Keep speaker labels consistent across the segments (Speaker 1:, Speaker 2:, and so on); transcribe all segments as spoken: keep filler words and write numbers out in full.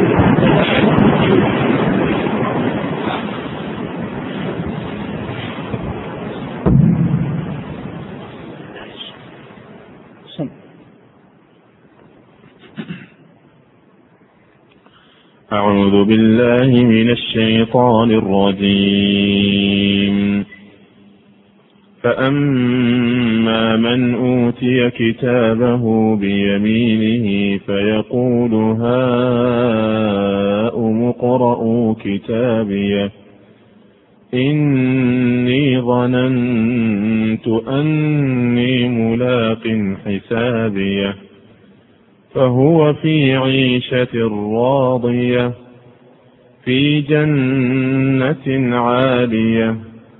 Speaker 1: أعوذ بالله من الشيطان الرجيم. فأما من أوتي كتابه بيمينه فيقول هاؤم اقرءوا كتابيه إني ظننت أني ملاق حسابيه فهو في عيشة راضية في جنة عالية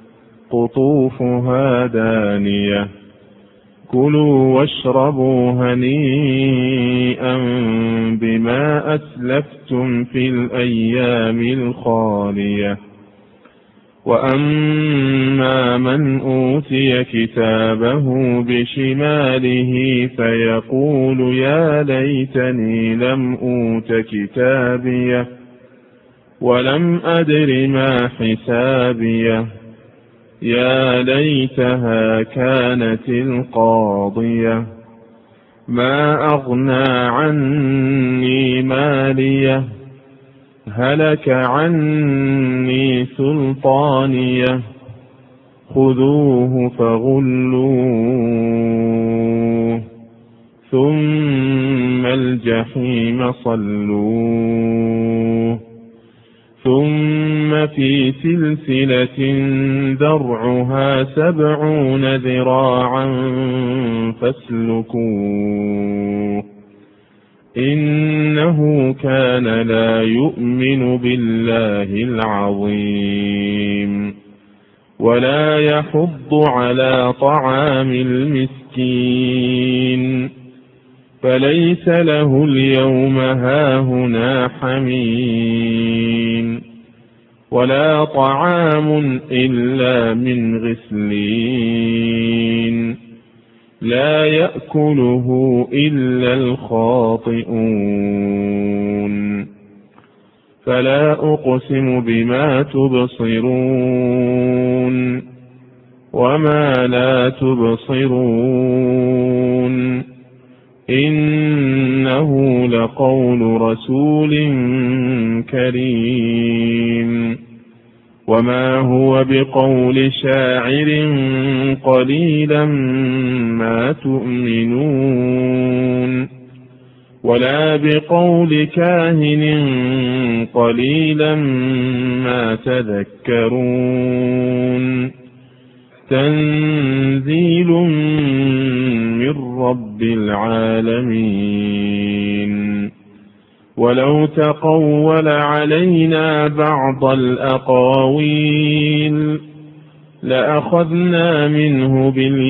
Speaker 1: قطوفها دانية كلوا واشربوا هنيئا بما أسلفتم في الأيام الخالية. وأما من أوتي كتابه بشماله فيقول يا ليتني لم أوت كتابيه ولم أدر ما حسابيه يا ليتها كانت القاضية ما أغنى عني ماليه هلك عني سلطانيه خذوه فغلوه ثم الجحيم صلوه ثم في سلسلة ذرعها سبعون ذراعا فاسلكوه إنه كان لا يؤمن بالله العظيم ولا يحض على طعام المسكين فليس له اليوم هاهنا حميم ولا طعام إلا من غسلين لا يأكله إلا الخاطئون. فلا أقسم بما تبصرون وما لا تبصرون إنه لقول رسول كريم وما هو بقول شاعر قليلا ما تؤمنون ولا بقول كاهن قليلا ما تذكرون تنزيل من رب العالمين. ولو تقول علينا بعض الأقاويل لأخذنا منه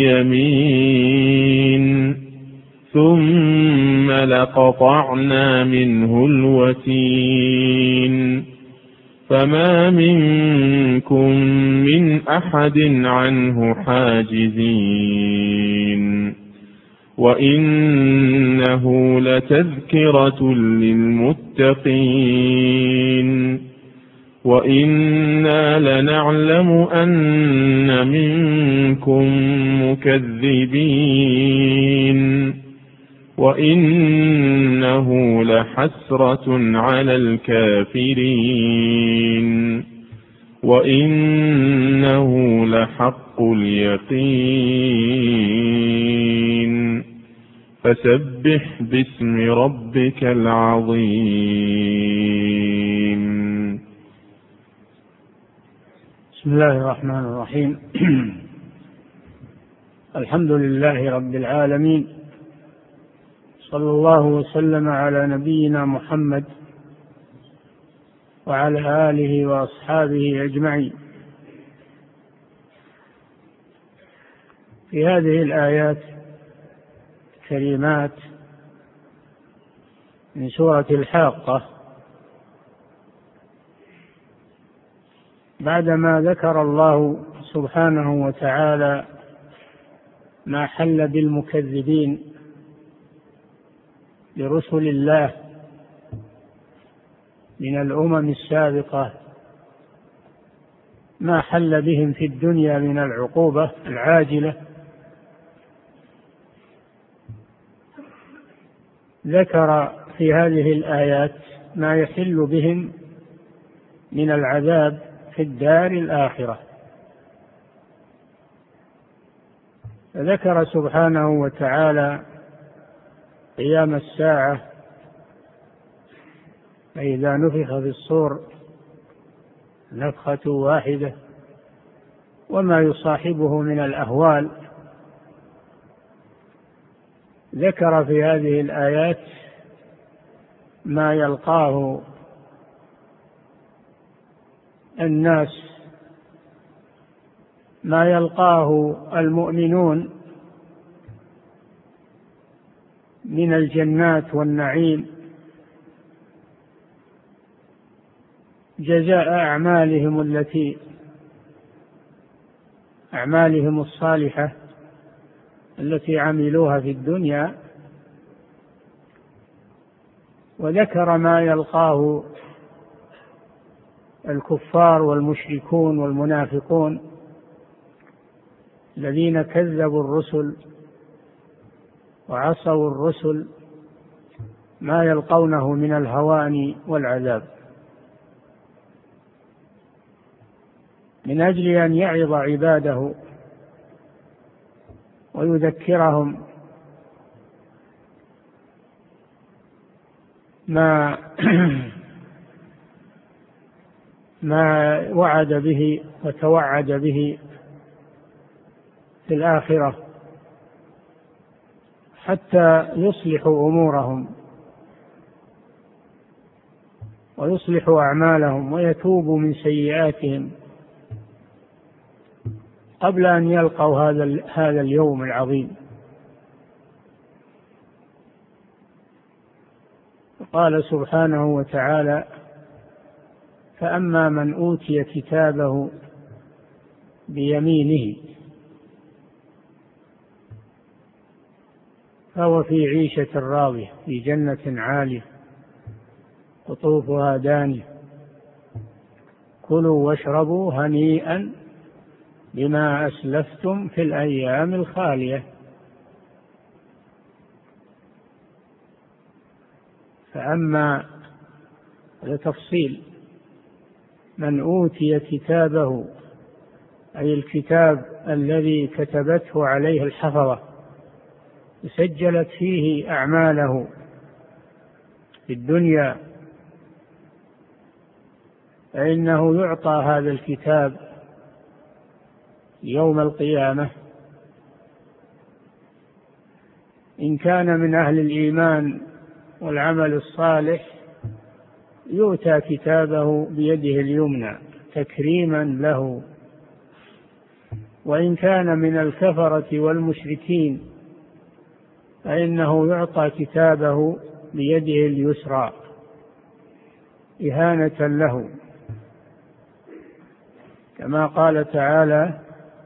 Speaker 1: باليمين ثم لقطعنا منه الوتين فما منكم من أحد عنه حاجزين. وإنه لتذكرة للمتقين وإنا لنعلم أن منكم مكذبين وإنه لحسرة على الكافرين وإنه لحق اليقين. فسبح باسم ربك العظيم.
Speaker 2: بسم الله الرحمن الرحيم. الحمد لله رب العالمين، صلى الله وسلم على نبينا محمد وعلى آله وأصحابه أجمعين. في هذه الآيات الكريمات من سورة الحاقة، بعدما ذكر الله سبحانه وتعالى ما حل بالمكذبين لرسل الله من الأمم السابقة ما حل بهم في الدنيا من العقوبة العاجلة، ذكر في هذه الآيات ما يحل بهم من العذاب في الدار الآخرة. ذكر سبحانه وتعالى قيام الساعة فإذا نفخ في الصور نفخة واحدة وما يصاحبه من الأهوال. ذكر في هذه الآيات ما يلقاه الناس ما يلقاه المؤمنون من الجنات والنعيم جزاء أعمالهم التي أعمالهم الصالحة التي عملوها في الدنيا. وذكر ما يلقاه الكفار والمشركون والمنافقون الذين كذبوا الرسل وعصوا الرسل، ما يلقونه من الهوان والعذاب، من أجل أن يعظ عباده ويذكرهم ما ما وعد به وتوعد به في الآخرة، حتى يصلحوا أمورهم ويصلحوا أعمالهم ويتوبوا من سيئاتهم قبل أن يلقوا هذا هذا اليوم العظيم. قال سبحانه وتعالى: فأما من أوتي كتابه بيمينه فهو في عيشة راضية في جنة عالية قطوفها دانية كلوا واشربوا هنيئا بما أسلفتم في الأيام الخالية. فأما لتفصيل من أوتي كتابه أي الكتاب الذي كتبته عليه الحفظة سجلت فيه أعماله في الدنيا، فإنه يعطى هذا الكتاب يوم القيامة. إن كان من أهل الإيمان والعمل الصالح يؤتى كتابه بيده اليمنى تكريما له، وإن كان من الكفرة والمشركين فإنه يعطى كتابه بيده اليسرى إهانة له، كما قال تعالى: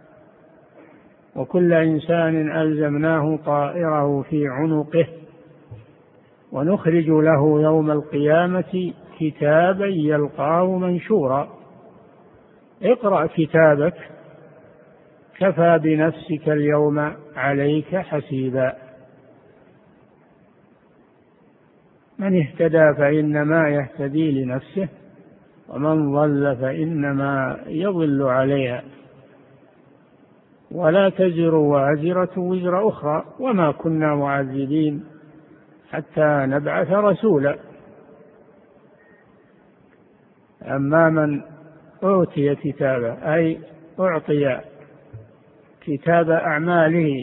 Speaker 2: وكل إنسان ألزمناه طائره في عنقه ونخرج له يوم القيامة كتابا يلقاه منشورا اقرأ كتابك كفى بنفسك اليوم عليك حسيبا. من اهتدى فإنما يهتدي لنفسه ومن ضل فإنما يضل عليها ولا تزر وازرة وزر أخرى وما كنا معذبين حتى نبعث رسولا. أما من أوتي كتابه أي أعطي كتاب أعماله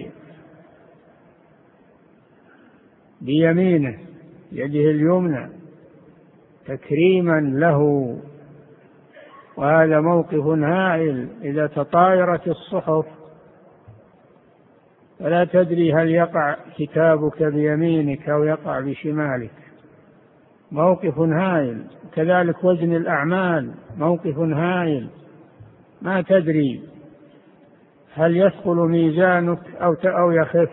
Speaker 2: بيمينه يده اليمنى تكريما له، وهذا موقف هائل. إذا تطايرت الصحف فلا تدري هل يقع كتابك بيمينك أو يقع بشمالك، موقف هائل. كذلك وزن الأعمال موقف هائل، ما تدري هل يثقل ميزانك أو يخف.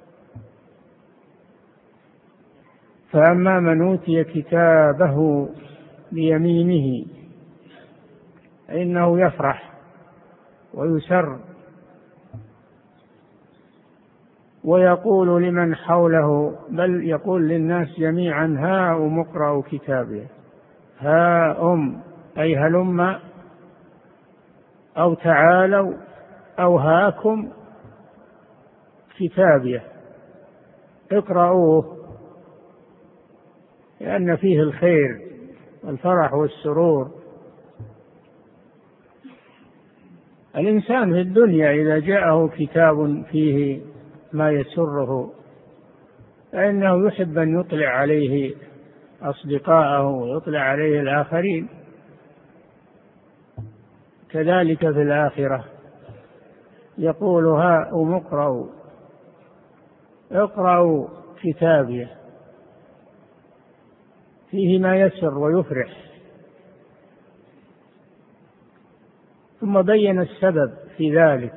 Speaker 2: فأما من أوتي كتابه بيمينه إنه يفرح ويسر، ويقول لمن حوله، بل يقول للناس جميعا: هاؤم اقرأوا كتابيه. هاؤم أي هلم أو تعالوا أو هاكم كتابيه، اقرأوه، لأن فيه الخير والفرح والسرور. الإنسان في الدنيا إذا جاءه كتاب فيه ما يسره فإنه يحب أن يطلع عليه أصدقاءه ويطلع عليه الآخرين. كذلك في الآخرة يقول: هاؤم اقرأوا اقرأوا كتابيه، فيه ما يسر ويفرح. ثم بين السبب في ذلك: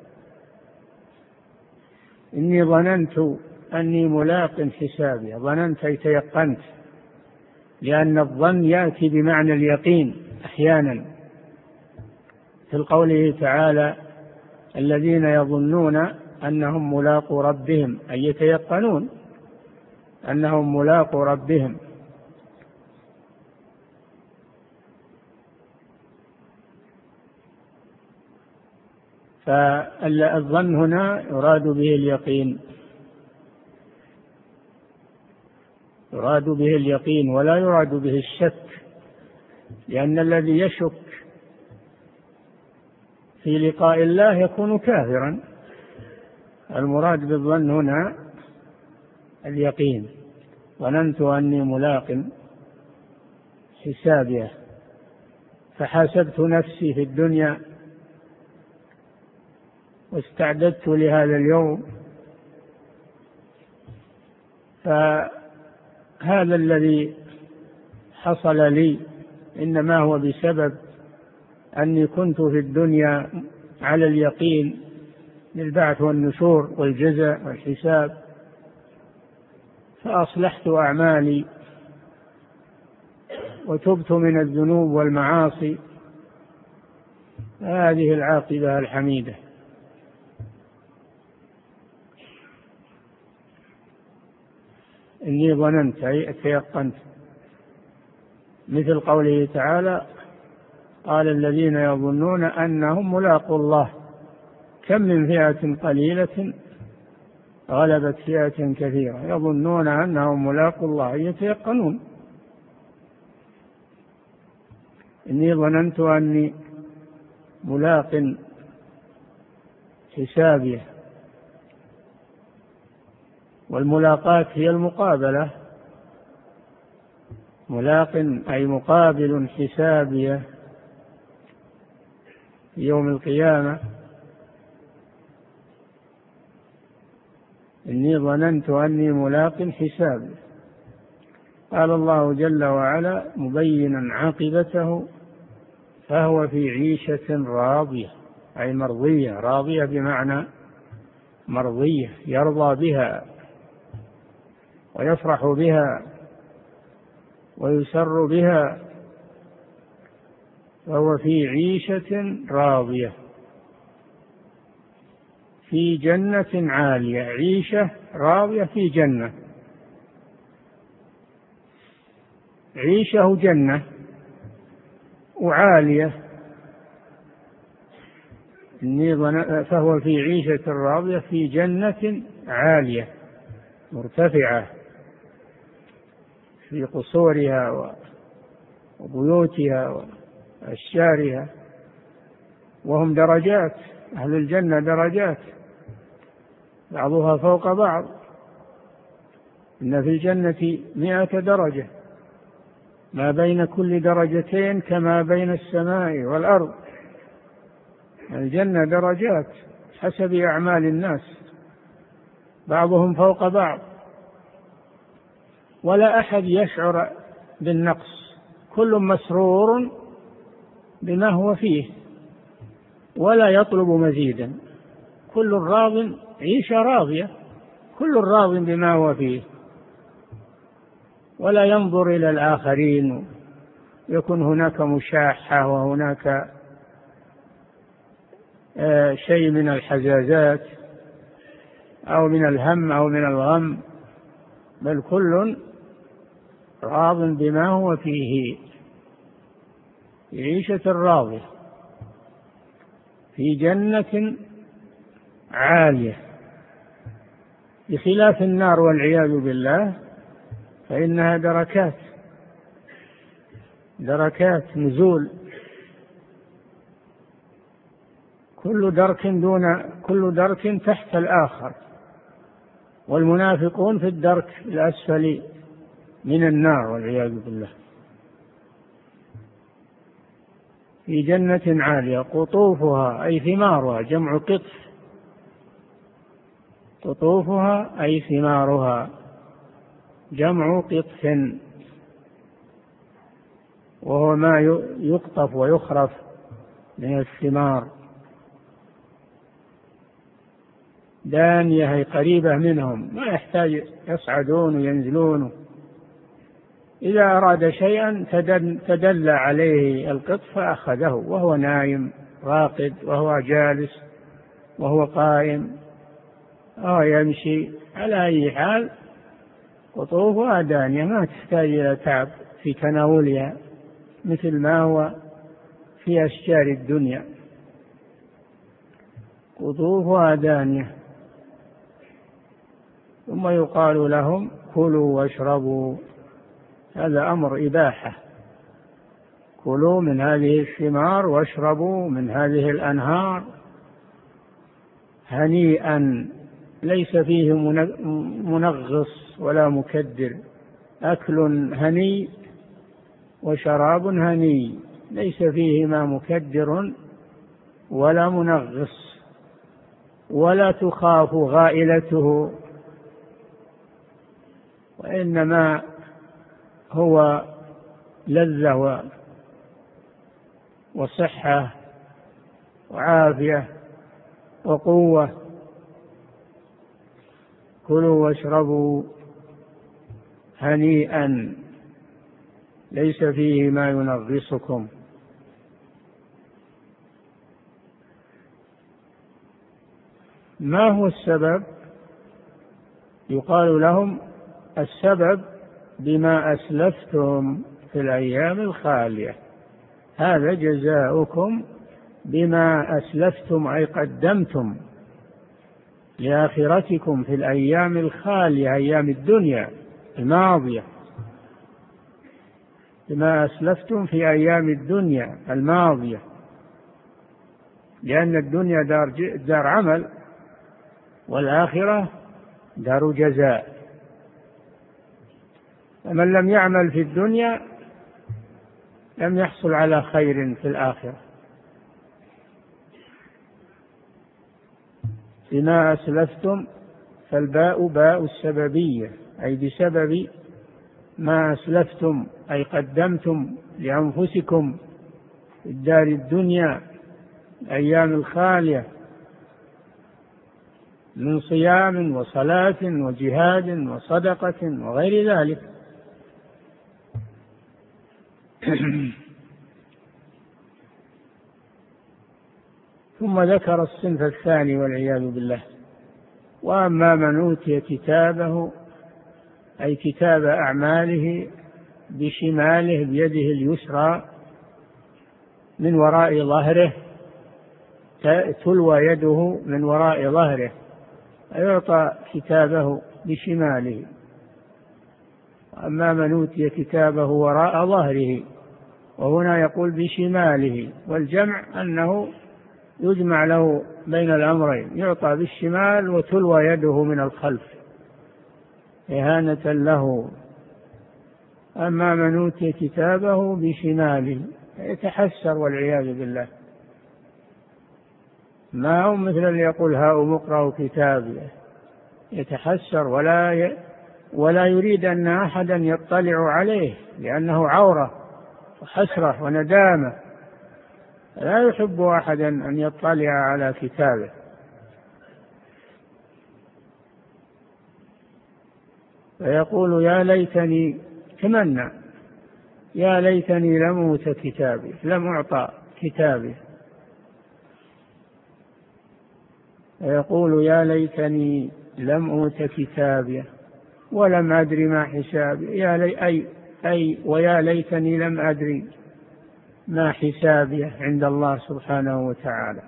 Speaker 2: إني ظننت أني ملاق حسابي. ظننت أي تيقنت، لأن الظن يأتي بمعنى اليقين أحيانا، في قوله تعالى: الذين يظنون أنهم ملاقو ربهم، أي يتيقنون أنهم ملاقو ربهم. فالظن هنا يراد به اليقين، يراد به اليقين ولا يراد به الشك، لأن الذي يشك في لقاء الله يكون كافرا. المراد بالظن هنا اليقين. ظننت أني ملاق حسابيه، فحاسبت نفسي في الدنيا واستعددت لهذا اليوم. فهذا الذي حصل لي إنما هو بسبب أني كنت في الدنيا على اليقين بالبعث والنشور والجزاء والحساب، فأصلحت أعمالي وتبت من الذنوب والمعاصي. هذه العاقبة الحميدة. إني ظننت أي تيقنت، مثل قوله تعالى: قال الذين يظنون أنهم ملاقو الله كم من فئة قليلة غلبت فئة كثيرة. يظنون أنهم ملاقو الله، يتيقنون. إني ظننت أني ملاق حسابيه. والملاقاة هي المقابلة، ملاق أي مقابل حسابيه في يوم القيامة. إني ظننت أني ملاق حسابي. قال الله جل وعلا مبينا عاقبته: فهو في عيشة راضية، أي مرضية. راضية بمعنى مرضية، يرضى بها ويفرح بها ويسر بها. فهو في عيشة راضية في جنة عالية. عيشة راضية في جنة. عيشه جنة وعالية. فهو في عيشة راضية في جنة عالية مرتفعة في قصورها وبيوتها وأشجارها. وهم درجات، أهل الجنة درجات بعضها فوق بعض. إن في الجنة مائة درجة، ما بين كل درجتين كما بين السماء والأرض. الجنة درجات حسب أعمال الناس، بعضهم فوق بعض، ولا أحد يشعر بالنقص، كل مسرور بما هو فيه ولا يطلب مزيدا. كل راض، عيشة راضية، كل راض بما هو فيه، ولا ينظر إلى الآخرين يكون هناك مشاحة وهناك شيء من الحزازات أو من الهم أو من الغم، بل كل راض بما هو فيه، في عيشة راضية في جنة عالية، بخلاف النار والعياذ بالله فإنها دركات دركات نزول، كل درك دون كل درك تحت الآخر، والمنافقون في الدرك الأسفل من النار والعياذ بالله. في جنة عالية قطوفها أي ثمارها، جمع قطف، قطوفها أي ثمارها، جمع قطف، وهو ما يقطف ويخرف من الثمار. دانية هي قريبة منهم، ما يحتاج يصعدون وينزلون، إذا أراد شيئا تدلى عليه القطف فأخذه وهو نايم راقد وهو جالس وهو قائم أو يمشي، على أي حال قطوفها دانية، ما تحتاج إلى تعب في تناولها مثل ما هو في أشجار الدنيا. قطوفها دانية. ثم يقال لهم كلوا واشربوا، هذا أمر إباحة، كلوا من هذه الثمار واشربوا من هذه الأنهار هنيئا، ليس فيه منغص ولا مكدر، أكل هني وشراب هني، ليس فيهما مكدر ولا منغص، ولا تخاف غائلته، وإنما هو لذة وصحة وعافية وقوة. كلوا واشربوا هنيئا ليس فيه ما ينغصكم. ما هو السبب؟ يقال لهم السبب بما أسلفتم في الأيام الخالية، هذا جزاؤكم بما أسلفتم أي قدمتم لآخرتكم في الأيام الخالية، أيام الدنيا الماضية، بما أسلفتم في أيام الدنيا الماضية، لأن الدنيا دار, دار عمل والآخرة دار جزاء، فمن لم يعمل في الدنيا لم يحصل على خير في الآخرة. بما أسلفتم، فالباء باء السببية، أي بسبب ما أسلفتم أي قدمتم لأنفسكم في الدار الدنيا الأيام الخالية من صيام وصلاة وجهاد وصدقة وغير ذلك. ثم ذكر الصنف الثاني والعياذ بالله: وأما من أوتي كتابه أي كتاب أعماله بشماله بيده اليسرى من وراء ظهره، تلوى يده من وراء ظهره، يعطى كتابه بشماله. أما من أوتي كتابه وراء ظهره، وهنا يقول بشماله، والجمع أنه يجمع له بين الأمرين، يعطى بالشمال وتلوى يده من الخلف إهانة له. أما من أوتي كتابه بشماله يتحسر والعياذ بالله، ما هو مثل اللي يقول هاؤم اقرأوا كتابي، يتحسر ولا ي... ولا يريد أن أحدا يطلع عليه، لأنه عورة وحسرة وندامة، لا يحب أحدا أن يطلع على كتابه. فيقول يا ليتني، تمنى يا ليتني لم أوت كتابي، لم أعطى كتابي، يقول يا ليتني لم أوت كتابي ولم أدر ما حسابي، يا لي أي أي ويا ليتني لم أدري ما حسابي عند الله سبحانه وتعالى،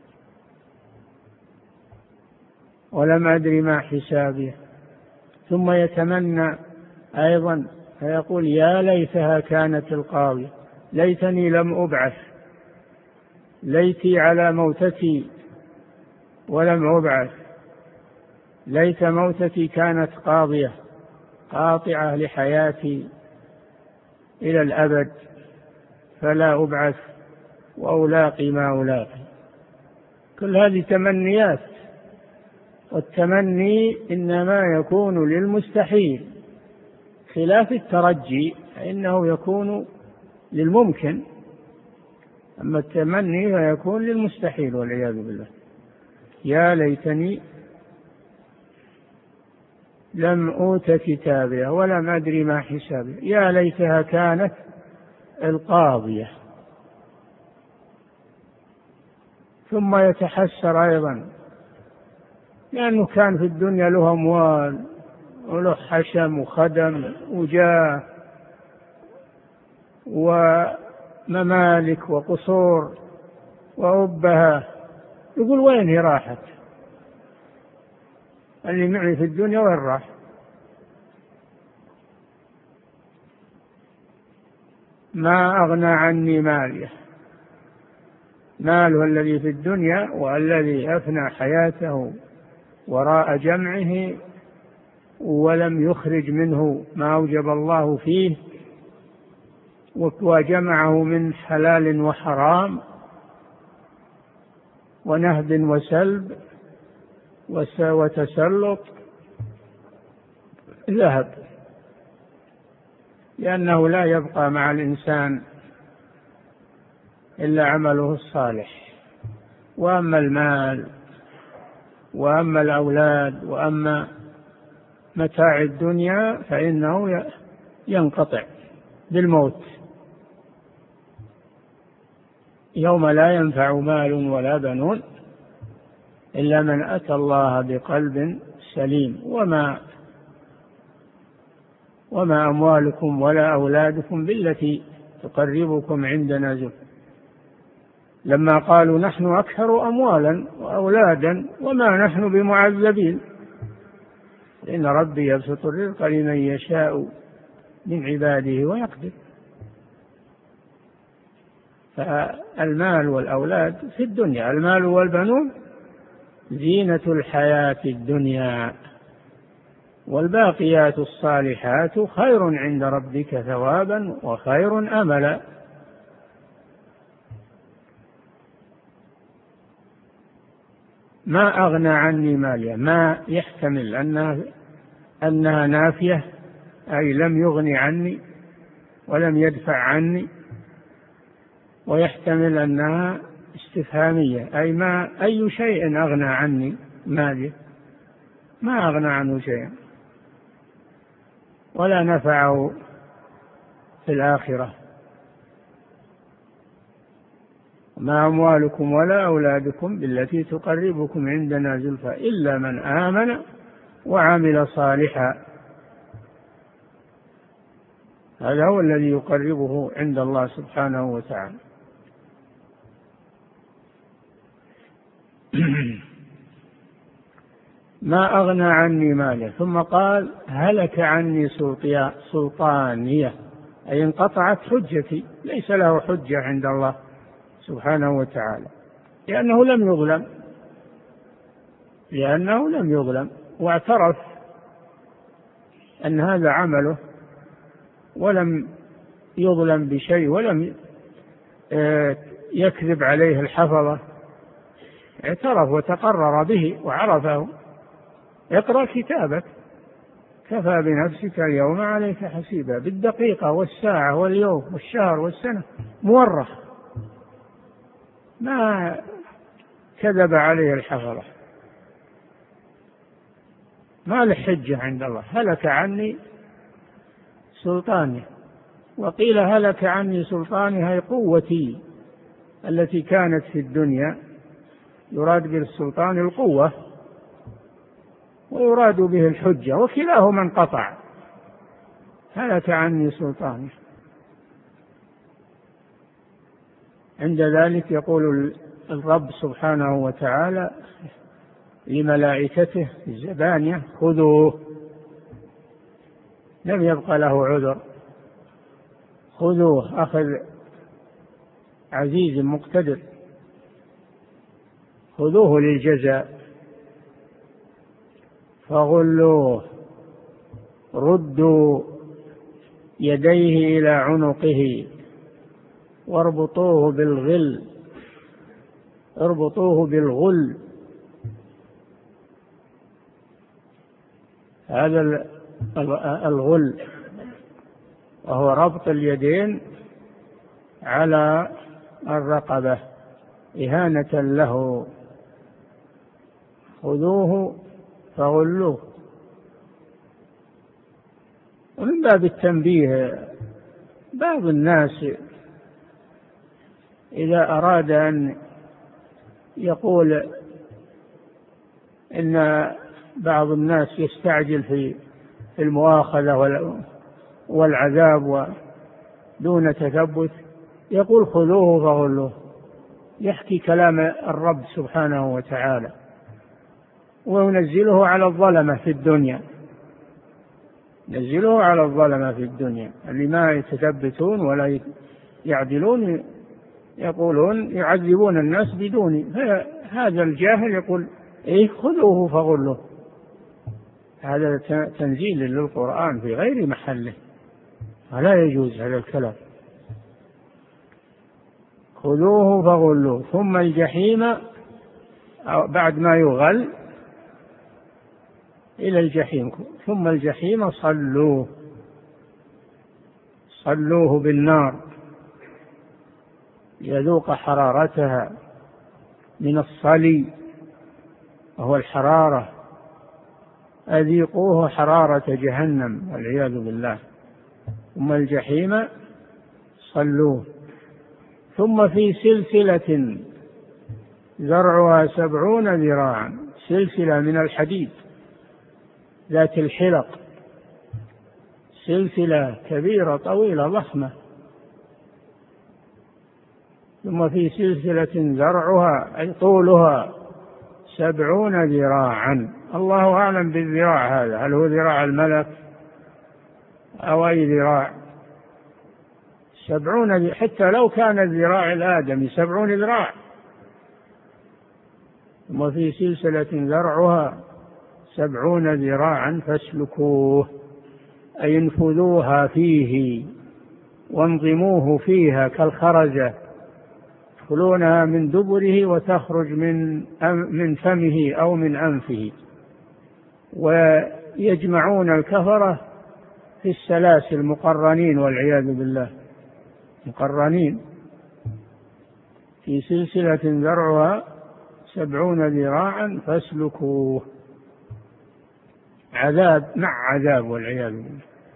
Speaker 2: ولم أدري ما حسابي. ثم يتمنى أيضا فيقول يا ليتها كانت القاضية، ليتني لم أبعث، ليتي على موتتي ولم أبعث، ليت موتتي كانت قاضية قاطعة لحياتي إلى الأبد فلا أبعث وألاقي ما ألاقي. كل هذه تمنيات، والتمني إنما يكون للمستحيل، خلاف الترجي فإنه يكون للممكن، أما التمني فيكون للمستحيل والعياذ بالله. يا ليتني لم أوت كتابي ولم أدري ما حسابي، يا ليتها كانت القاضية. ثم يتحسر أيضا لأنه كان في الدنيا له أموال وله حشم وخدم وجاه وممالك وقصور وأبها، يقول وين هي راحت؟ اللي معي في الدنيا وين راح؟ ما أغنى عني ماليه، ماله الذي في الدنيا والذي أفنى حياته وراء جمعه ولم يخرج منه ما أوجب الله فيه، وجمعه من حلال وحرام ونهب وسلب وتسلط، ذهب، لأنه لا يبقى مع الإنسان إلا عمله الصالح. وأما المال وأما الأولاد وأما متاع الدنيا فإنه ينقطع بالموت، يوم لا ينفع مال ولا بنون إلا من أتى الله بقلب سليم. وما وما أموالكم ولا أولادكم بالتي تقربكم عندنا زلفى، لما قالوا نحن أكثر أموالا وأولادا وما نحن بمعذبين إن ربي يبسط الرزق لمن يشاء من عباده ويقدر. فالمال والأولاد في الدنيا، المال والبنون زينة الحياة الدنيا، والباقيات الصالحات خير عند ربك ثوابا وخير أملا. ما أغنى عني مالية، ما يحتمل أنها, أنها نافية، أي لم يغني عني ولم يدفع عني، ويحتمل أنها استفهامية، أي ما أي شيء أغنى عني مالي، ما أغنى عنه شيئا ولا نفعه في الآخرة. ما أموالكم ولا أولادكم بالتي تقربكم عندنا زلفى إلا من آمن وعمل صالحا، هذا هو الذي يقربه عند الله سبحانه وتعالى. ما أغنى عني ماله. ثم قال هلك عني سلطانية، أي انقطعت حجتي، ليس له حجة عند الله سبحانه وتعالى، لأنه لم يظلم لأنه لم يظلم واعترف أن هذا عمله ولم يظلم بشيء، ولم يكذب عليه الحفظة، اعترف وتقرر به وعرفه. اقرأ كتابك كفى بنفسك اليوم عليك حسيبا، بالدقيقة والساعة واليوم والشهر والسنة مورخ، ما كذب عليه الحفظة، ما له حجة عند الله. هلك عني سلطاني، وقيل هلك عني سلطاني، هي قوتي التي كانت في الدنيا، يراد بالسلطان القوة ويراد به الحجة، وكلاهما انقطع. هلك عني سلطاني. عند ذلك يقول الرب سبحانه وتعالى لملائكته الزبانية: خذوه. لم يبق له عذر، خذوه، أخذ عزيز مقتدر، خذوه للجزاء فغلوه، ردوا يديه إلى عنقه واربطوه بالغل، اربطوه بالغل. هذا الغل وهو ربط اليدين على الرقبة إهانة له. خذوه فغلوه. ومن باب التنبيه، بعض الناس إذا أراد أن يقول إن بعض الناس يستعجل في المؤاخذة والعذاب ودون تثبت، يقول خذوه فغلوه، يحكي كلام الرب سبحانه وتعالى وينزله على الظلمة في الدنيا، نزله على الظلمة في الدنيا اللي ما يتثبتون ولا يعدلون، يقولون يعذبون الناس بدون. هذا الجاهل يقول إيه خذوه فغلوه. هذا تنزيل للقرآن في غير محله، ولا يجوز هذا الكلام. خذوه فغلوه ثم الجحيم، بعد ما يغل إلى الجحيم، ثم الجحيم صلوه، صلوه بالنار يذوق حرارتها من الصلي وهو الحرارة، أذيقوه حرارة جهنم والعياذ بالله. ثم الجحيم صلوه. ثم في سلسلة ذرعها سبعون ذراعا، سلسلة من الحديد ذات الحلق، سلسلة كبيرة طويلة ضخمة. ثم في سلسلة ذرعها أي طولها سبعون ذراعا. الله أعلم بالذراع هذا، هل هو ذراع الملك أو أي ذراع؟ سبعون، حتى لو كان الذراع الآدمي سبعون ذراع. ثم في سلسلة ذرعها سبعون ذراعا فاسلكوه، أي انفذوها فيه وانظموه فيها كالخرزة، يدخلونها من دبره وتخرج من من فمه أو من أنفه، ويجمعون الكفرة في السلاسل مقرنين والعياذ بالله، مقرنين في سلسلة ذرعها سبعون ذراعا فاسلكوه. عذاب مع عذاب والعياذ بالله.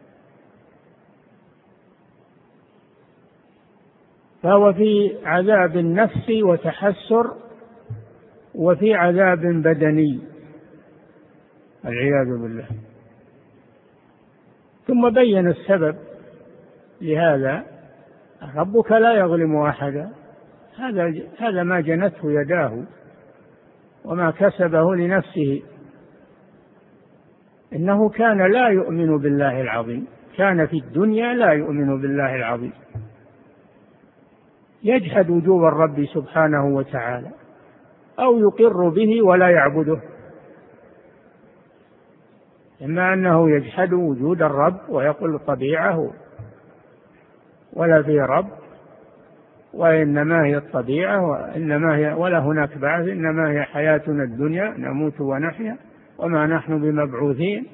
Speaker 2: فهو في عذاب نفسي وتحسر، وفي عذاب بدني والعياذ بالله. ثم بين السبب لهذا: ربك لا يظلم أحدا، هذا هذا ما جنته يداه وما كسبه لنفسه. إنه كان لا يؤمن بالله العظيم، كان في الدنيا لا يؤمن بالله العظيم، يجحد وجوب الرب سبحانه وتعالى أو يقر به ولا يعبده. إما أنه يجحد وجود الرب ويقول طبيعه ولا في رب، وإنما هي الطبيعة، وإنما هي ولا هناك بعث، إنما هي حياتنا الدنيا نموت ونحيا وما نحن بمبعوثين.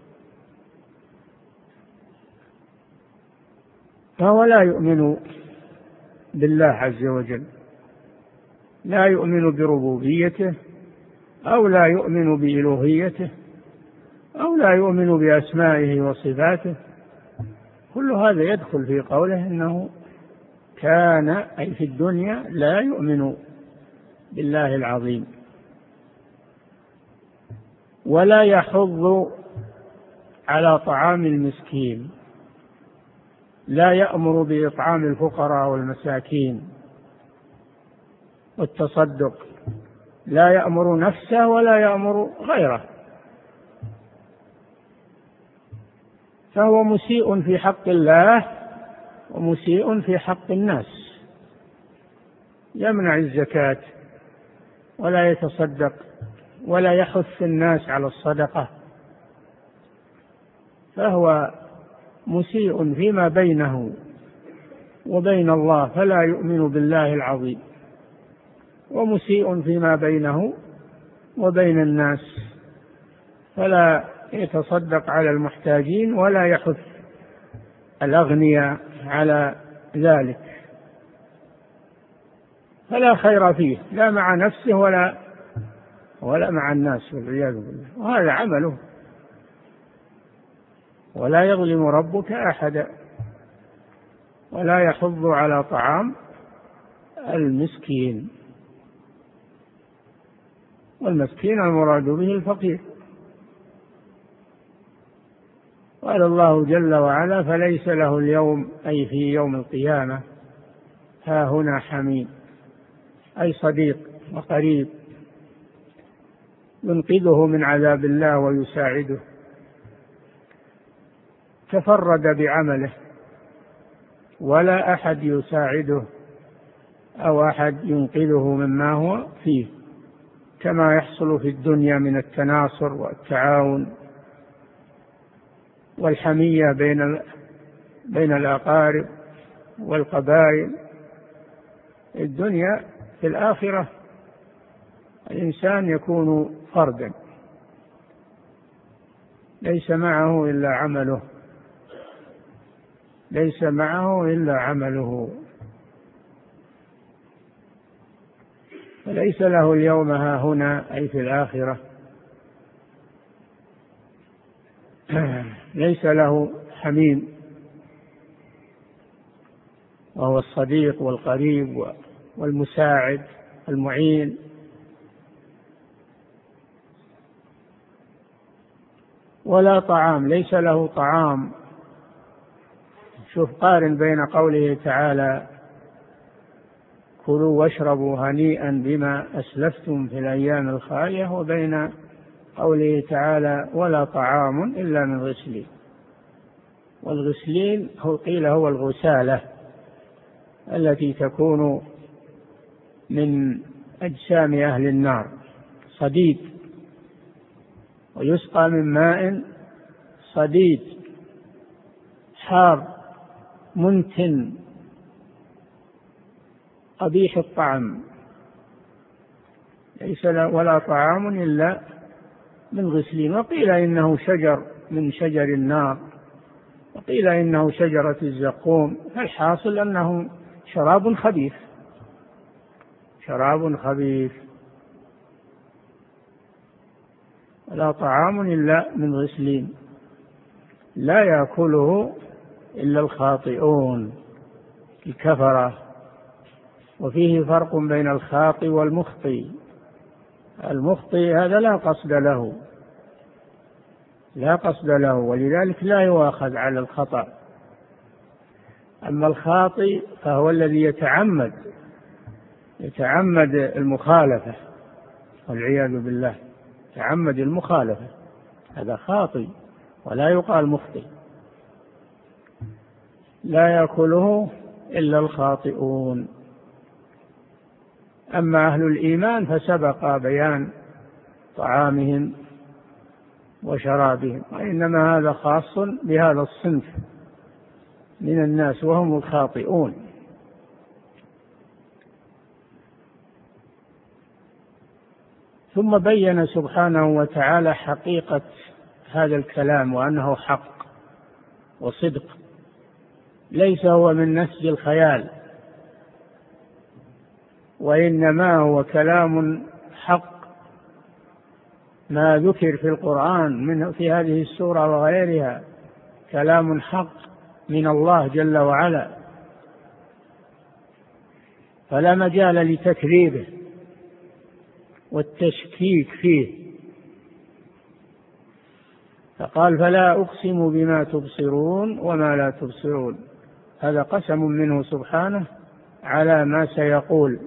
Speaker 2: فهو لا يؤمن بالله عز وجل، لا يؤمن بربوبيته أو لا يؤمن بإلوهيته أو لا يؤمن بأسمائه وصفاته. كل هذا يدخل في قوله إنه كان أي في الدنيا لا يؤمن بالله العظيم ولا يحض على طعام المسكين، لا يأمر بإطعام الفقراء والمساكين والتصدق، لا يأمر نفسه ولا يأمر غيره، فهو مسيء في حق الله ومسيء في حق الناس، يمنع الزكاة ولا يتصدق ولا يحث الناس على الصدقة، فهو مسيء فيما بينه وبين الله فلا يؤمن بالله العظيم، ومسيء فيما بينه وبين الناس فلا يتصدق على المحتاجين ولا يحث الأغنياء على ذلك، فلا خير فيه لا مع نفسه ولا ولا مع الناس والعياذ بالله، وهذا عمله. ولا يظلم ربك أحدا ولا يحض على طعام المسكين، والمسكين المراد به الفقير. قال الله جل وعلا فليس له اليوم أي في يوم القيامة ها هنا حميم، أي صديق وقريب ينقذه من عذاب الله ويساعده، تفرد بعمله ولا أحد يساعده أو أحد ينقذه مما هو فيه، كما يحصل في الدنيا من التناصر والتعاون والحمية بين بين الأقارب والقبائل. الدنيا في الآخرة الإنسان يكون فردا ليس معه إلا عمله، ليس معه إلا عمله، فليس له اليوم ها هنا أي في الآخرة، ليس له حميم وهو الصديق والقريب والمساعد المعين، ولا طعام، ليس له طعام. شوف قارن بين قوله تعالى كلوا واشربوا هنيئا بما أسلفتم في الأيام الخالية وبين قوله تعالى ولا طعام إلا من غسلين. والغسلين هو قيل هو الغسالة التي تكون من أجسام أهل النار، صديد ويسقى من ماء صديد حار منتن قبيح الطعم، ليس ولا طعام إلا من غسلين. وقيل إنه شجر من شجر النار، وقيل إنه شجرة الزقوم، فالحاصل أنه شراب خبيث، شراب خبيث. ولا طعام إلا من غسلين لا يأكله إلا الخاطئون الكفرة. وفيه فرق بين الخاطئ والمخطئ، المخطئ هذا لا قصد له لا قصد له ولذلك لا يؤاخذ على الخطأ، أما الخاطئ فهو الذي يتعمد يتعمد المخالفة والعياذ بالله، يتعمد المخالفة، هذا خاطئ ولا يقال مخطئ. لا يأكله إلا الخاطئون. أما أهل الإيمان فسبق بيان طعامهم وشرابهم، وإنما هذا خاص بهذا الصنف من الناس وهم الخاطئون. ثم بين سبحانه وتعالى حقيقة هذا الكلام وأنه حق وصدق، ليس هو من نسج الخيال، وإنما هو كلام حق. ما ذكر في القرآن من في هذه السورة وغيرها كلام حق من الله جل وعلا، فلا مجال لتكذيبه والتشكيك فيه. فقال فلا أقسم بما تبصرون وما لا تبصرون، هذا قسم منه سبحانه على ما سيقول،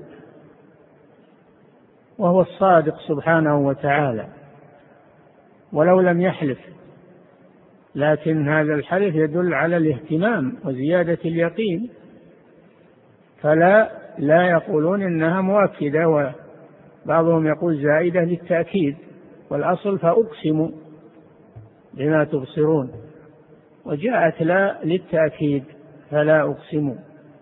Speaker 2: وهو الصادق سبحانه وتعالى ولو لم يحلف، لكن هذا الحلف يدل على الاهتمام وزيادة اليقين، فلا لا يقولون إنها مؤكدة، وبعضهم يقول زائدة للتأكيد، والأصل فأقسم بما تبصرون، وجاءت لا للتأكيد فلا أقسم.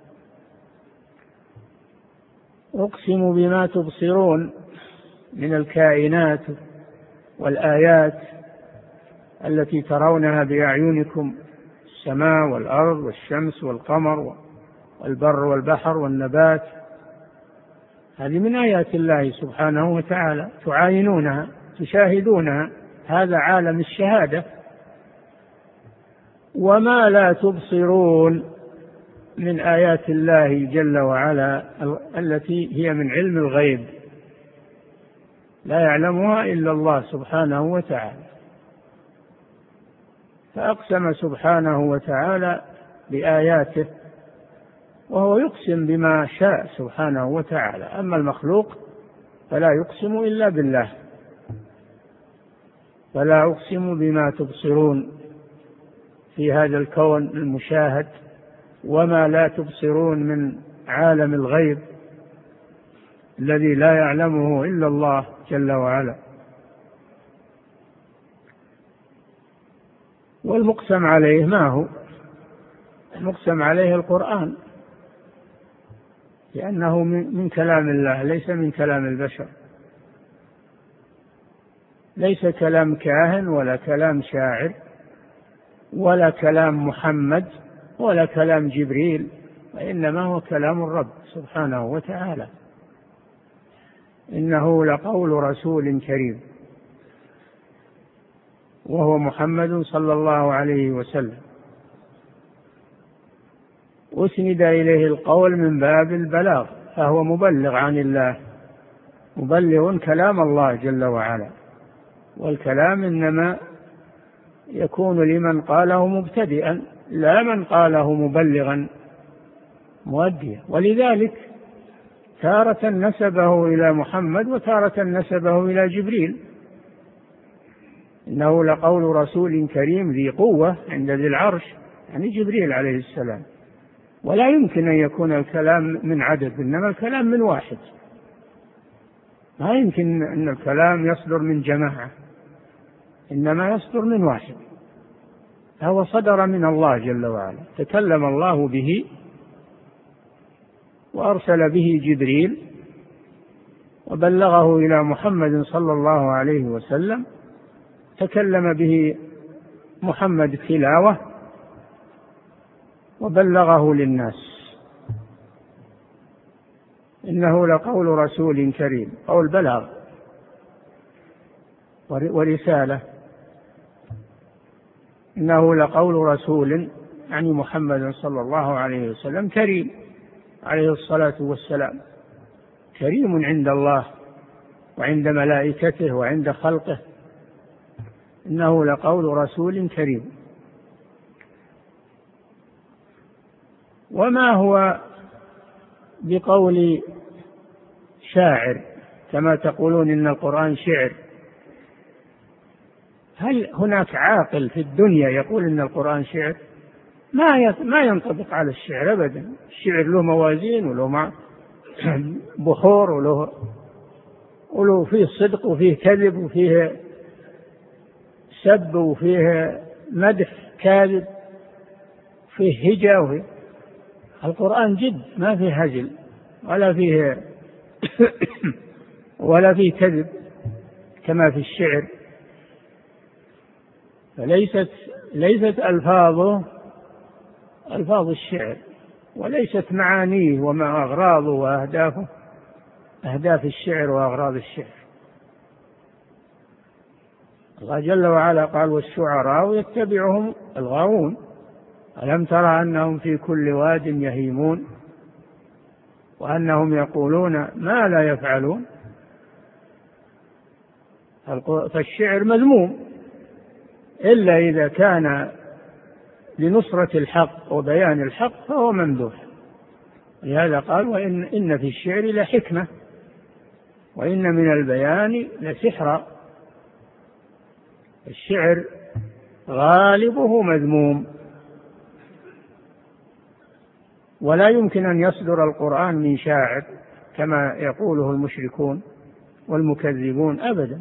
Speaker 2: أقسم بما تبصرون من الكائنات والآيات التي ترونها بأعينكم، السماء والأرض والشمس والقمر والبر والبحر والنبات، هذه من آيات الله سبحانه وتعالى، تعاينونها تشاهدونها، هذا عالم الشهادة. وما لا تبصرون من آيات الله جل وعلا التي هي من علم الغيب، لا يعلمها إلا الله سبحانه وتعالى. فأقسم سبحانه وتعالى بآياته، وهو يقسم بما شاء سبحانه وتعالى، أما المخلوق فلا يقسم إلا بالله. فلا أقسم بما تبصرون في هذا الكون المشاهد، وما لا تبصرون من عالم الغيب الذي لا يعلمه إلا الله جل وعلا. والمقسم عليه ما هو؟ المقسم عليه القرآن، لأنه من كلام الله ليس من كلام البشر، ليس كلام كاهن ولا كلام شاعر ولا كلام محمد ولا كلام جبريل، وإنما هو كلام الرب سبحانه وتعالى. إنه لقول رسول كريم، وهو محمد صلى الله عليه وسلم، أسند إليه القول من باب البلاغ، فهو مبلغ عن الله، مبلغ كلام الله جل وعلا. والكلام إنما يكون لمن قاله مبتدئا، لا من قاله مبلغا مؤديا. ولذلك تارة نسبه إلى محمد وتارة نسبه إلى جبريل. إنه لقول رسول كريم ذي قوة عند ذي العرش، يعني جبريل عليه السلام. ولا يمكن أن يكون الكلام من عدد، إنما الكلام من واحد، ما يمكن أن الكلام يصدر من جماعة، إنما يصدر من واحد، هو صدر من الله جل وعلا، تكلم الله به وأرسل به جبريل وبلغه إلى محمد صلى الله عليه وسلم، تكلم به محمد تلاوة وبلغه للناس. إنه لقول رسول كريم، قول بلاغ ورسالة. إنه لقول رسول يعني محمد صلى الله عليه وسلم كريم عليه الصلاة والسلام، كريم عند الله وعند ملائكته وعند خلقه. إنه لقول رسول كريم. وما هو بقول شاعر كما تقولون إن القرآن شعر. هل هناك عاقل في الدنيا يقول إن القرآن شعر؟ ما ما ينطبق على الشعر أبدا. الشعر له موازين وله بحور وله وله فيه صدق وفيه كذب وفيه سب وفيه مدح كاذب، فيه هجا وفيه. القرآن جد، ما فيه هزل ولا فيه ولا فيه كذب كما في الشعر. فليست ليست ألفاظه ألفاظ الشعر، وليست معانيه وما أغراضه وأهدافه أهداف الشعر وأغراض الشعر. الله جل وعلا قال والشعراء يتبعهم الغاوون. ألم ترى أنهم في كل واد يهيمون وأنهم يقولون ما لا يفعلون. فالشعر مذموم إلا إذا كان لنصرة الحق وبيان الحق فهو ممدوح. لهذا قال وإن إن في الشعر لحكمة وإن من البيان لسحرا. الشعر غالبه مذموم، ولا يمكن أن يصدر القرآن من شاعر كما يقوله المشركون والمكذبون أبدا.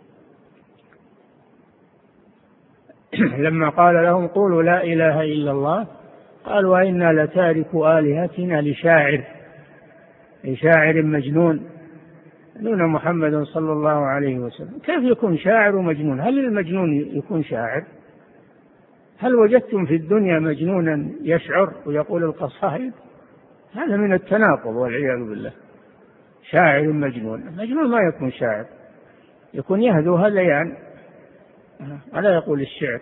Speaker 2: لما قال لهم قولوا لا إله إلا الله قالوا وإنا لتاركو آلهتنا لشاعر لشاعر مجنون دون محمد صلى الله عليه وسلم. كيف يكون شاعر ومجنون؟ هل المجنون يكون شاعر؟ هل وجدتم في الدنيا مجنونا يشعر ويقول القصائد؟ هذا من التناقض والعياذ بالله. شاعر مجنون، مجنون ما يكون شاعر، يكون يهدو هذيان ولا يقول الشعر.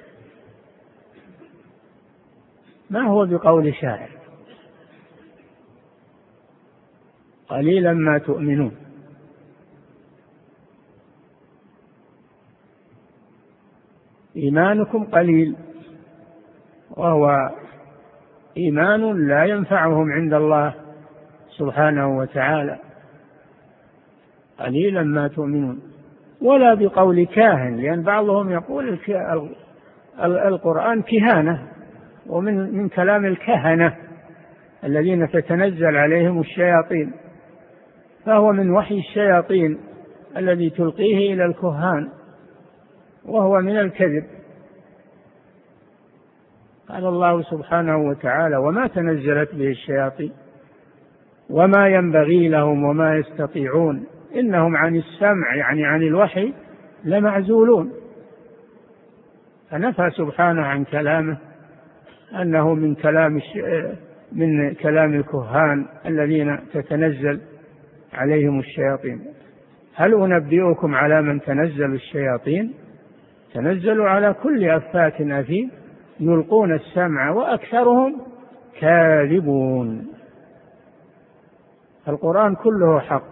Speaker 2: ما هو بقول شاعر. قليلا ما تؤمنون. إيمانكم قليل، وهو إيمان لا ينفعهم عند الله سبحانه وتعالى. قليلا ما تؤمنون. ولا بقول كاهن، لأن بعضهم يقول القرآن كهانة، ومن من كلام الكهنة الذين تتنزل عليهم الشياطين، فهو من وحي الشياطين الذي تلقيه إلى الكهان، وهو من الكذب. قال الله سبحانه وتعالى وما تنزلت به الشياطين وما ينبغي لهم وما يستطيعون إنهم عن السمع يعني عن الوحي لمعزولون. فنفى سبحانه عن كلامه أنه من كلام من كلام الكهان الذين تتنزل عليهم الشياطين. هل أنبئكم على من تنزل الشياطين؟ تنزل على كل أفاك أثيم يلقون السمع وأكثرهم كاذبون. القرآن كله حق،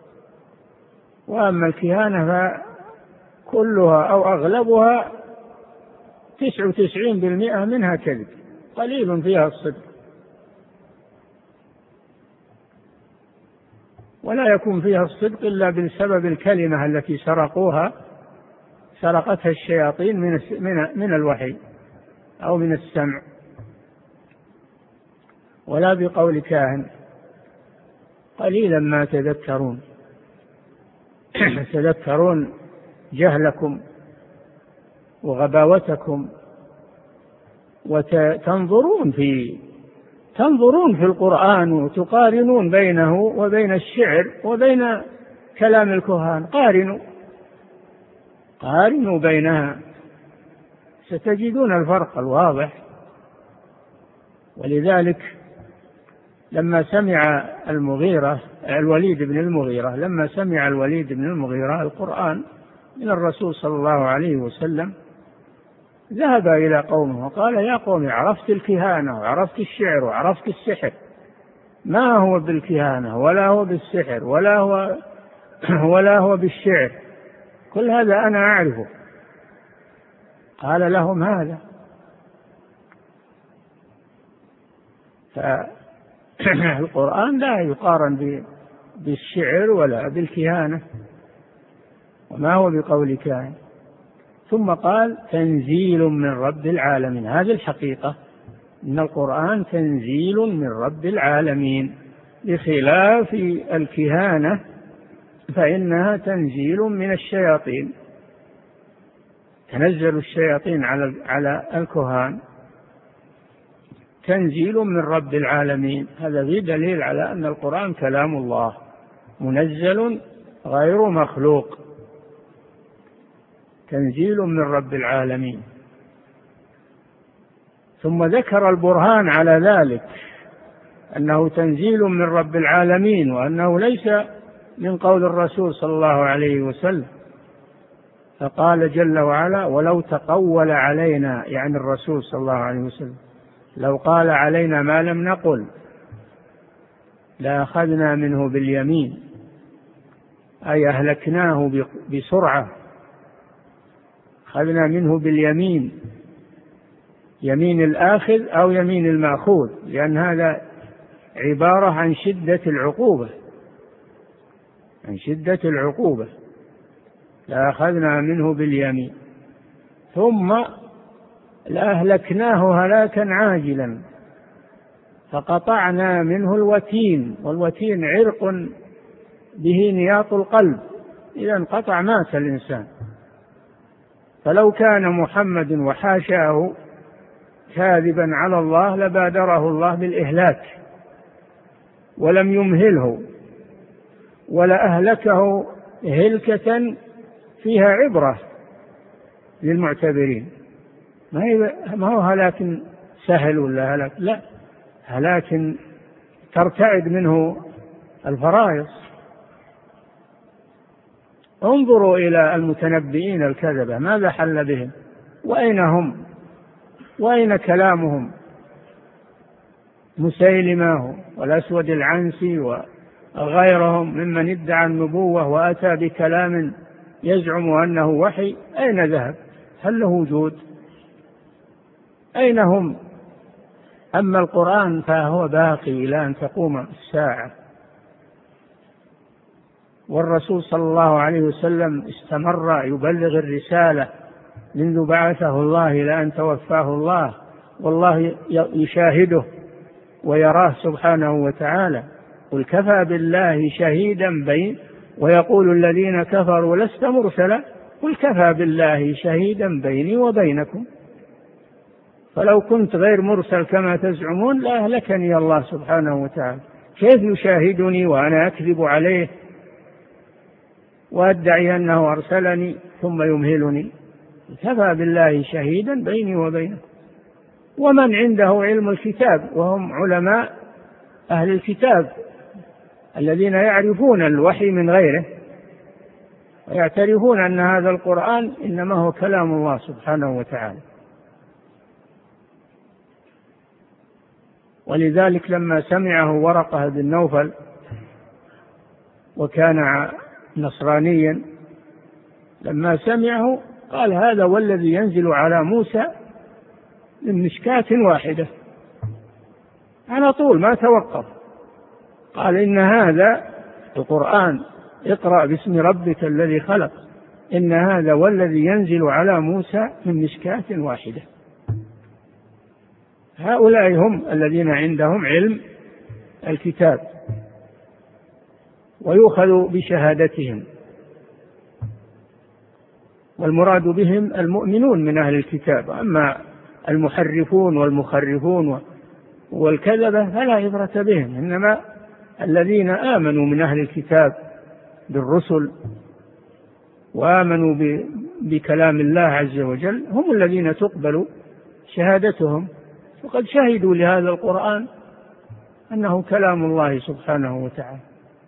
Speaker 2: وأما الكهانة فكلها أو أغلبها تسع وتسعين بالمئة منها كذب، قليل فيها الصدق. ولا يكون فيها الصدق إلا بسبب الكلمة التي سرقوها سرقتها الشياطين من من الوحي أو من السمع. ولا بقول كاهن. قليلا ما تذكرون. تذكرون جهلكم وغباوتكم، وتنظرون في تنظرون في القرآن وتقارنون بينه وبين الشعر وبين كلام الكهان. قارنوا قارنوا بينها ستجدون الفرق الواضح. ولذلك لما سمع المغيرة الوليد بن المغيرة لما سمع الوليد بن المغيرة القرآن من الرسول صلى الله عليه وسلم ذهب إلى قومه وقال يا قوم عرفت الكهانة وعرفت الشعر وعرفت السحر، ما هو بالكهانة ولا هو بالسحر ولا هو ولا هو بالشعر، كل هذا أنا أعرفه. قال لهم هذا. فالقرآن لا يقارن بالشعر ولا بالكهانة، وما هو بقول كاهن. ثم قال تنزيل من رب العالمين. هذه الحقيقة، إن القرآن تنزيل من رب العالمين، بخلاف الكهانة فإنها تنزيل من الشياطين. تنزل الشياطين على على الكهان. تنزيل من رب العالمين. هذا فيه دليل على أن القرآن كلام الله منزل غير مخلوق. تنزيل من رب العالمين. ثم ذكر البرهان على ذلك، أنه تنزيل من رب العالمين، وأنه ليس من قول الرسول صلى الله عليه وسلم. فقال جل وعلا ولو تقول علينا، يعني الرسول صلى الله عليه وسلم، لو قال علينا ما لم نقل لأخذنا منه باليمين، أي أهلكناه بسرعة، أخذنا منه باليمين، يمين الآخذ أو يمين المأخوذ، لأن هذا عبارة عن شدة العقوبة، عن شدة العقوبة، لأخذنا منه باليمين ثم لأهلكناه هلاكا عاجلا فقطعنا منه الوتين، والوتين عرق به نياط القلب، إذا انقطع مات الإنسان. فلو كان محمد وحاشاه كاذبا على الله لبادره الله بالإهلاك ولم يمهله، ولأهلكه هلكة فيها عبرة للمعتبرين، ما هو هلاك سهل ولا هلاك، لا، هلاك ترتعد منه الفرائص. انظروا إلى المتنبئين الكذبة ماذا حل بهم، وأين هم، وأين كلامهم؟ مسيلمة والأسود العنسي وغيرهم ممن ادعى النبوة وأتى بكلام يزعم أنه وحي، أين ذهب؟ هل له وجود؟ أين هم؟ أما القرآن فهو باقي إلى أن تقوم الساعة، والرسول صلى الله عليه وسلم استمر يبلغ الرسالة منذ بعثه الله إلى أن توفاه الله، والله يشاهده ويراه سبحانه وتعالى. قل كفى بالله شهيدا بين، ويقول الذين كفروا لست مرسلا، قل كفى بالله شهيدا بيني وبينكم، فلو كنت غير مرسل كما تزعمون لأهلكني الله سبحانه وتعالى، كيف يشاهدني وأنا أكذب عليه وأدعي أنه أرسلني ثم يمهلني؟ كفى بالله شهيدا بيني وبينكم. ومن عنده علم الكتاب وهم علماء أهل الكتاب الذين يعرفون الوحي من غيره ويعترفون أن هذا القرآن إنما هو كلام الله سبحانه وتعالى. ولذلك لما سمعه ورقة بن نوفل وكان نصرانيا، لما سمعه قال هذا والذي ينزل على موسى من مشكاة واحدة، على طول ما توقف، قال إن هذا القرآن اقرأ باسم ربك الذي خلق، إن هذا والذي ينزل على موسى من مشكاة واحدة. هؤلاء هم الذين عندهم علم الكتاب ويؤخذ بشهادتهم، والمراد بهم المؤمنون من أهل الكتاب، أما المحرفون والمخرفون والكذبة فلا عبرة بهم، إنما الذين آمنوا من أهل الكتاب بالرسل وآمنوا بكلام الله عز وجل هم الذين تقبل شهادتهم، وقد شهدوا لهذا القرآن أنه كلام الله سبحانه وتعالى.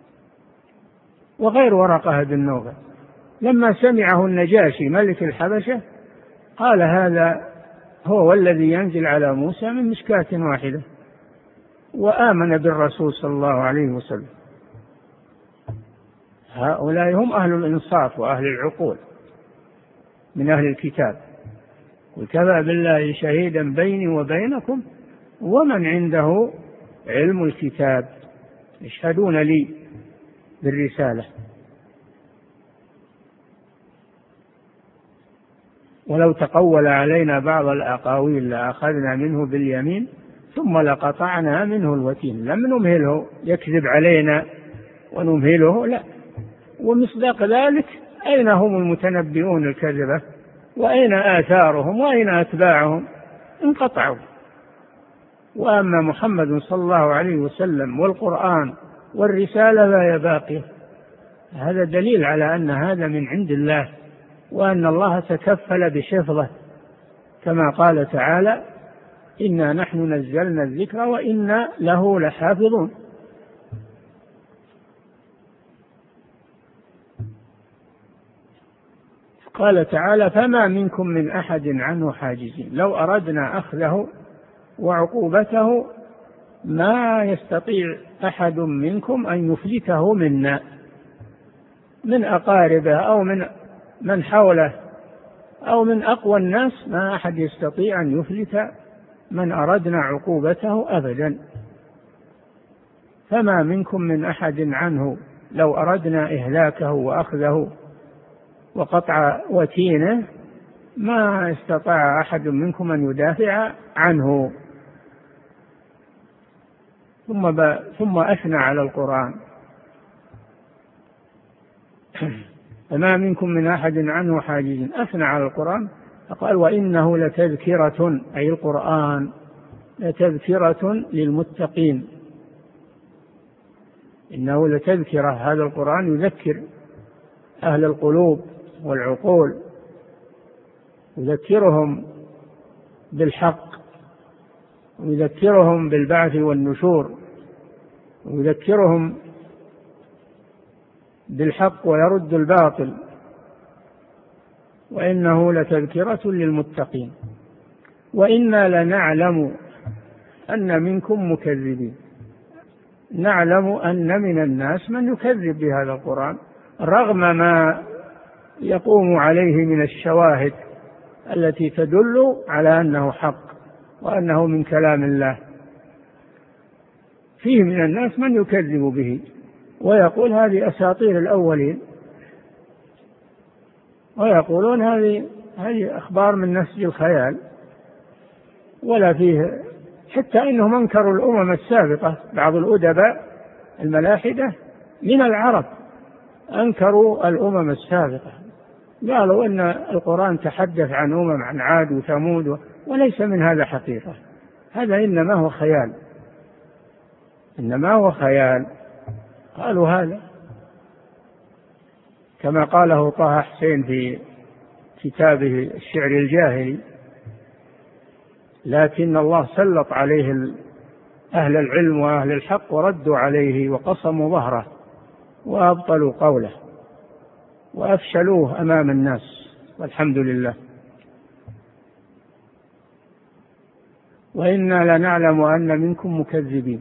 Speaker 2: وغير ورقة بن نوفل لما سمعه النجاشي ملك الحبشة قال هذا هو والذي ينزل على موسى من مشكاة واحدة، وآمن بالرسول صلى الله عليه وسلم. هؤلاء هم أهل الإنصاف وأهل العقول من أهل الكتاب. وكفى بالله شهيدا بيني وبينكم ومن عنده علم الكتاب يشهدون لي بالرسالة. ولو تقول علينا بعض الأقاويل لأخذنا منه باليمين ثم لقطعنا منه الوتين، لم نمهله يكذب علينا ونمهله، لا. ومصداق ذلك أين هم المتنبئون الكذبة، وأين آثارهم، وأين أتباعهم؟ انقطعوا. وأما محمد صلى الله عليه وسلم والقرآن والرسالة فهي باقية. هذا دليل على أن هذا من عند الله، وأن الله تكفل بحفظه، كما قال تعالى إنا نحن نزلنا الذكر وإنا له لحافظون. قال تعالى فما منكم من أحد عنه حاجزين، لو أردنا أخذه وعقوبته ما يستطيع أحد منكم أن يفلته منا، من أقاربه أو من من حوله أو من أقوى الناس، ما أحد يستطيع أن يفلت من أردنا عقوبته أبدا. فما منكم من أحد عنه لو أردنا إهلاكه وأخذه وقطع وتينه ما استطاع أحد منكم أن يدافع عنه. ثم, ب... ثم أثنى على القرآن فما منكم من أحد عنه حاجز، أثنى على القرآن فقال وإنه لتذكرة، أي القرآن لتذكرة للمتقين. إنه لتذكرة، هذا القرآن يذكر أهل القلوب والعقول، يذكرهم بالحق ويذكرهم بالبعث والنشور ويذكرهم بالحق ويرد الباطل. وإنه لتذكرة للمتقين وإنا لنعلم أن منكم مكذبين. نعلم أن من الناس من يكذب بهذا القرآن رغم ما يقوم عليه من الشواهد التي تدل على أنه حق وأنه من كلام الله. فيه من الناس من يكذب به ويقول هذه أساطير الأولين، ويقولون هذه هذه أخبار من نسج الخيال، ولا فيه. حتى إنهم أنكروا الأمم السابقة، بعض الأدباء الملاحدة من العرب أنكروا الأمم السابقة، قالوا إن القرآن تحدث عن أمم، عن عاد وثمود، وليس من هذا حقيقة، هذا إنما هو خيال، إنما هو خيال. قالوا هذا كما قاله طه حسين في كتابه الشعر الجاهلي، لكن الله سلط عليه أهل العلم وأهل الحق وردوا عليه وقصموا ظهره وأبطلوا قوله وأفشلوه أمام الناس، والحمد لله. وإنا لنعلم أن منكم مكذبين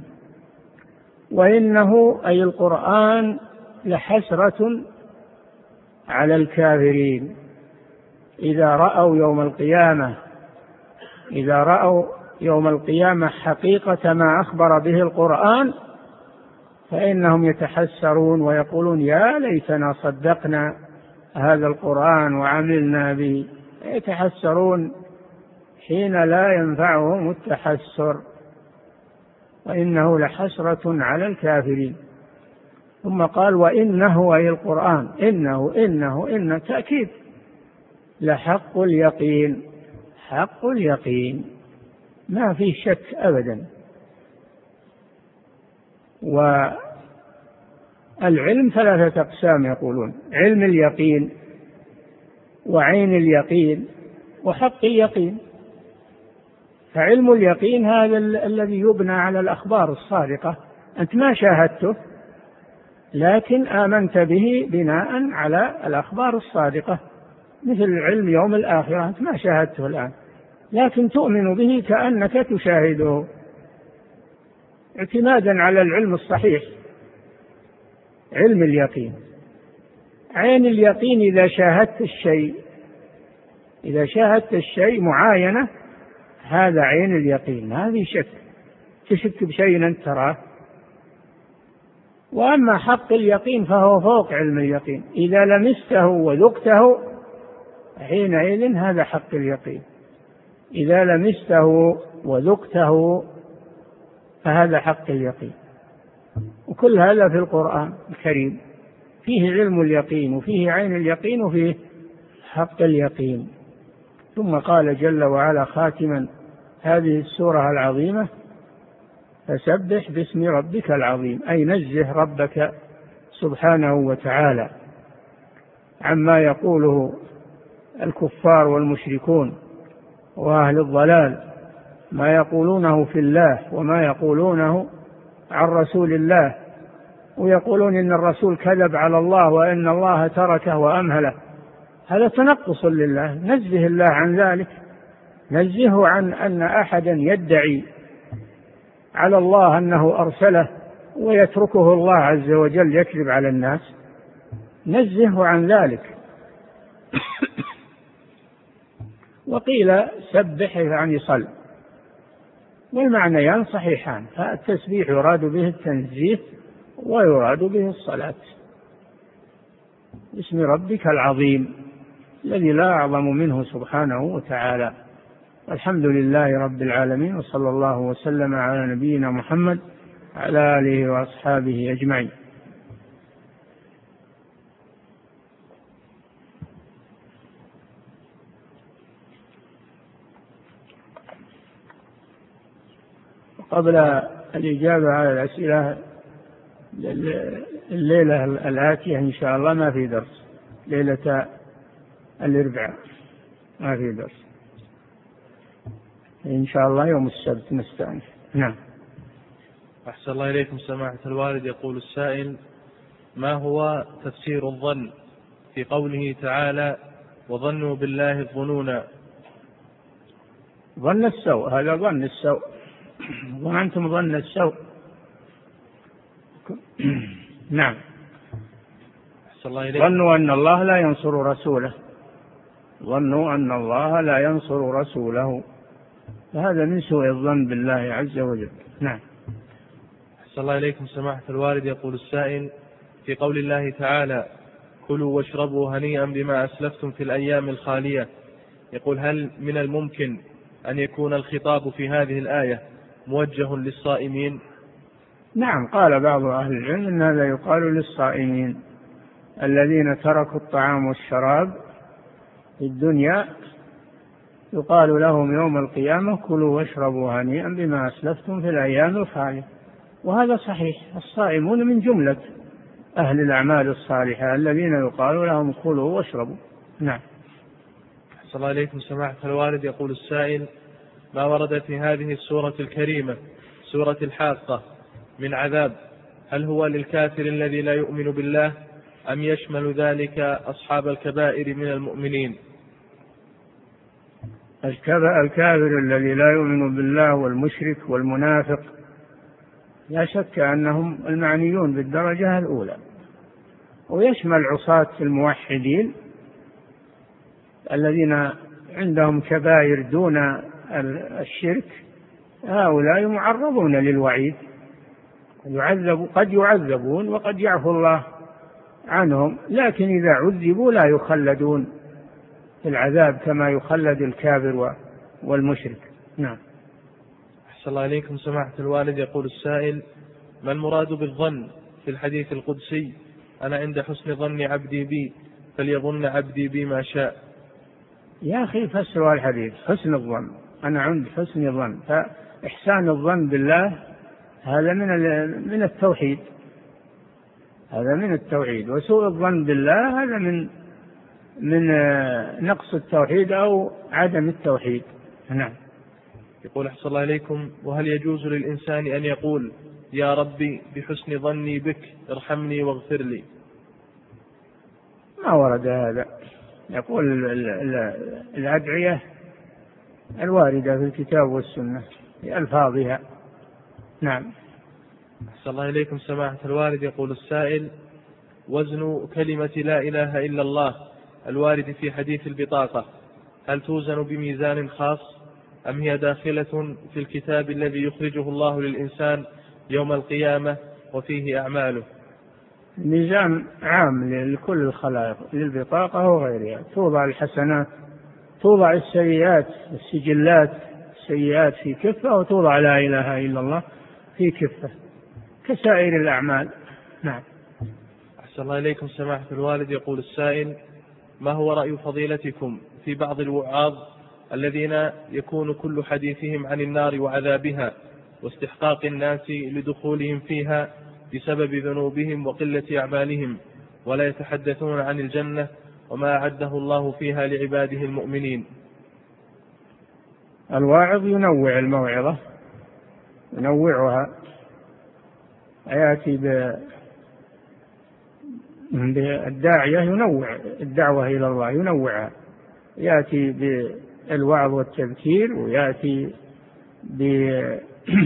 Speaker 2: وإنه أي القرآن لحسرة على الكافرين إذا رأوا يوم القيامة إذا رأوا يوم القيامة حقيقة ما أخبر به القرآن فإنهم يتحسرون ويقولون يا ليتنا صدقنا هذا القرآن وعملنا به. يتحسرون حين لا ينفعهم التحسر. وإنه لحسرة على الكافرين. ثم قال وإنه أي القرآن إنه إنه إن تأكيد لحق اليقين، حق اليقين ما في شك أبدا. والعلم ثلاثة أقسام يقولون: علم اليقين وعين اليقين وحق اليقين. فعلم اليقين هذا الذي يبنى على الأخبار الصادقة، أنت ما شاهدته لكن آمنت به بناء على الأخبار الصادقة، مثل علم يوم الآخرة، أنت ما شاهدته الآن لكن تؤمن به كأنك تشاهده اعتمادا على العلم الصحيح. علم اليقين. عين اليقين إذا شاهدت الشيء إذا شاهدت الشيء معاينة، هذا عين اليقين، ما في شك، تشك بشيء أنت تراه. وأما حق اليقين فهو فوق علم اليقين، إذا لمسته وذقته حينئذ هذا حق اليقين، إذا لمسته وذقته فهذا حق اليقين. وكل هذا في القرآن الكريم، فيه علم اليقين وفيه عين اليقين وفيه حق اليقين. ثم قال جل وعلا خاتما هذه السورة العظيمة: فسبح باسم ربك العظيم، أي نزه ربك سبحانه وتعالى عما يقوله الكفار والمشركون وأهل الضلال، ما يقولونه في الله وما يقولونه عن رسول الله، ويقولون إن الرسول كذب على الله وإن الله تركه وأمهله. هذا تنقص لله، نزه الله عن ذلك، نزهه عن أن أحدا يدعي على الله أنه أرسله ويتركه الله عز وجل يكذب على الناس، نزهه عن ذلك. وقيل سبح يعني صل، والمعنيان صحيحان، فالتسبيح يراد به التنزيه ويراد به الصلاة باسم ربك العظيم الذي لا أعظم منه سبحانه وتعالى. الحمد لله رب العالمين، وصلى الله وسلم على نبينا محمد على آله وأصحابه أجمعين. قبل الإجابة على الأسئلة الليلة الآتية إن شاء الله ما في درس، ليلة الأربعاء ما في درس، إن شاء الله يوم السبت نستأنف. نعم.
Speaker 3: أحسن الله إليكم سماحة الوالد. يقول السائل: ما هو تفسير الظن في قوله تعالى: وظنوا بالله الظنون؟
Speaker 2: ظن السوء، هذا ظن السوء، وأنتم ظن السوء. نعم.
Speaker 3: أحسن الله إليكم.
Speaker 2: ظنوا أن الله لا ينصر رسوله، ظنوا أن الله لا ينصر رسوله، فهذا من سوء الظن بالله عز وجل. نعم.
Speaker 3: أحسن الله إليكم سماحة الوالد. يقول السائل: في قول الله تعالى: كلوا واشربوا هنيئا بما أسلفتم في الأيام الخالية، يقول: هل من الممكن أن يكون الخطاب في هذه الآية موجه للصائمين؟
Speaker 2: نعم، قال بعض أهل العلم أن هذا يقال للصائمين الذين تركوا الطعام والشراب في الدنيا، يقال لهم يوم القيامة: كلوا واشربوا هنيئا بما أسلفتم في الأيام الخالية. وهذا صحيح، الصائمون من جملة أهل الأعمال الصالحة الذين يقال لهم كلوا واشربوا. نعم.
Speaker 3: أحسن الله إليكم سماحة الوالد. يقول السائل: ما ورد في هذه السورة الكريمة سورة الحاقة من عذاب، هل هو للكافر الذي لا يؤمن بالله أم يشمل ذلك أصحاب الكبائر من المؤمنين؟
Speaker 2: الكافر الذي لا يؤمن بالله والمشرك والمنافق لا شك أنهم المعنيون بالدرجة الأولى، ويشمل عصاة الموحدين الذين عندهم كبائر دون الشرك، هؤلاء معرضون للوعيد، يعذب قد يعذبون وقد يعفو الله عنهم، لكن إذا عذبوا لا يخلدون في العذاب كما يخلد الكافر والمشرك. نعم.
Speaker 3: أحسن الله إليكم سماحة الوالد. يقول السائل: ما المراد بالظن في الحديث القدسي: أنا عند حسن ظن عبدي بي فليظن عبدي بي ما شاء؟
Speaker 2: يا أخي فسروا الحديث حسن الظن، أنا عند حسن الظن، فإحسان الظن بالله هذا من من التوحيد، هذا من التوحيد، وسوء الظن بالله هذا من من نقص التوحيد أو عدم التوحيد. نعم.
Speaker 3: يقول: أحسن الله إليكم، وهل يجوز للإنسان أن يقول: يا ربي بحسن ظني بك ارحمني واغفر لي؟
Speaker 2: ما ورد هذا، يقول الأدعية الواردة في الكتاب والسنة بألفاظها. نعم.
Speaker 3: أحسن الله إليكم سماحة الوالد. يقول السائل: وزن كلمة لا إله إلا الله الوارد في حديث البطاقة هل توزن بميزان خاص أم هي داخلة في الكتاب الذي يخرجه الله للإنسان يوم القيامة وفيه أعماله؟
Speaker 2: ميزان عام لكل الخلائق، للبطاقة وغيرها، توضع الحسنات، توضع السيئات، السجلات السيئات في كفة، وتوضع لا إله إلا الله في كفة كسائر الأعمال. نعم.
Speaker 3: أحسن الله إليكم سماحة الوالد. يقول السائل: ما هو رأي فضيلتكم في بعض الوعاظ الذين يكون كل حديثهم عن النار وعذابها واستحقاق الناس لدخولهم فيها بسبب ذنوبهم وقلة أعمالهم، ولا يتحدثون عن الجنة وما أعده الله فيها لعباده المؤمنين؟
Speaker 2: الواعظ ينوع الموعظة، ينوعها، يأتي بالداعية ينوع الدعوة إلى الله، ينوعها، يأتي الوعظ والتذكير، ويأتي بعلم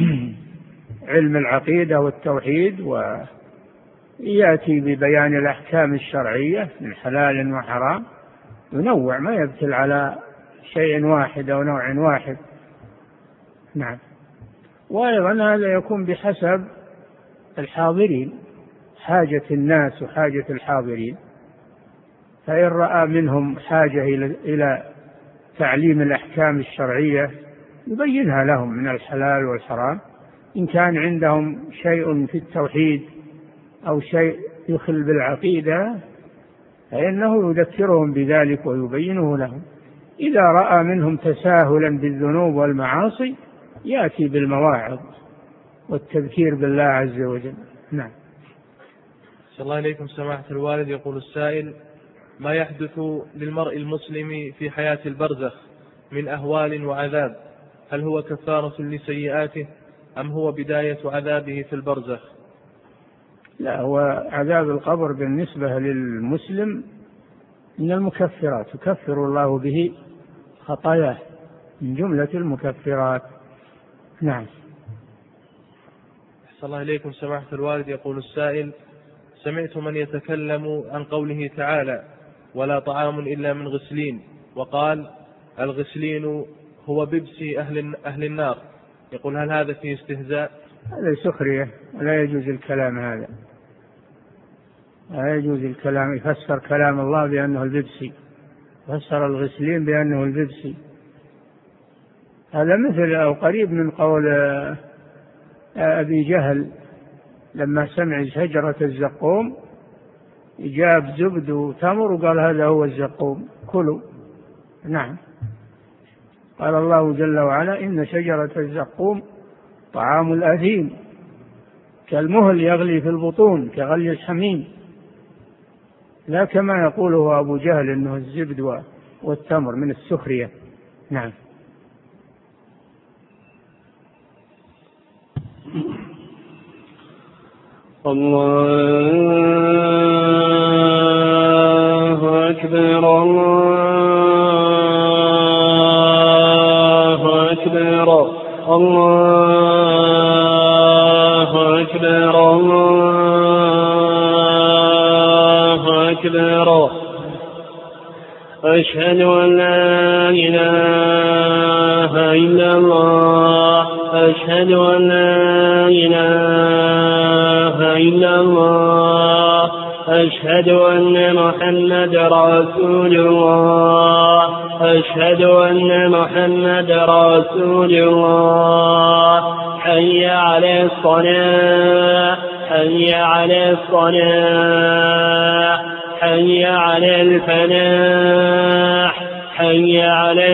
Speaker 2: العقيدة والتوحيد، ويأتي ببيان الأحكام الشرعية من حلال وحرام، ينوع، ما يبتل على شيء واحد أو نوع واحد. نعم. وأيضا هذا يكون بحسب الحاضرين، حاجة الناس وحاجة الحاضرين، فإن رأى منهم حاجة إلى تعليم الأحكام الشرعية يبينها لهم من الحلال والحرام. إن كان عندهم شيء في التوحيد أو شيء يخل بالعقيدة فإنه يذكرهم بذلك ويبينه لهم. إذا رأى منهم تساهلا بالذنوب والمعاصي يأتي بالمواعظ والتذكير بالله عز وجل. نعم.
Speaker 3: صلى الله عليكم سماحة الوالد. يقول السائل: ما يحدث للمرء المسلم في حياة البرزخ من أهوال وعذاب، هل هو كفارة لسيئاته أم هو بداية عذابه في البرزخ؟
Speaker 2: لا، هو عذاب القبر بالنسبة للمسلم من المكفرات، يكفر الله به خطاياه، من جملة المكفرات. نعم.
Speaker 3: صلى الله عليكم سماحة الوالد. يقول السائل: سمعت من يتكلم عن قوله تعالى: ولا طعام إلا من غسلين، وقال الغسلين هو ببسي أهل, أهل النار. يقول: هل هذا فيه استهزاء؟
Speaker 2: هذا سخرية، لا يجوز الكلام هذا، لا يجوز الكلام. يفسر كلام الله بأنه الببسي، يفسر الغسلين بأنه الببسي. هذا مثل أو قريب من قول أبي جهل لما سمع شجرة الزقوم جاب زبد وتمر وقال هذا هو الزقوم كلوا. نعم. قال الله جل وعلا: إن شجرة الزقوم طعام الأثيم كالمهل يغلي في البطون كغلي الحميم، لا كما يقوله أبو جهل إنه الزبد والتمر، من السخرية. نعم.
Speaker 4: الله أكبر، الله أكبر، الله أكبر، الله أكبر. أشهد أن لا إله إلا الله، أشهد أن لا إله إلا الله، أشهد أن محمد رسول الله، أشهد أن محمد رسول الله. حي على الصلاة، حي على الصلاة، حي على الفلاح، حي على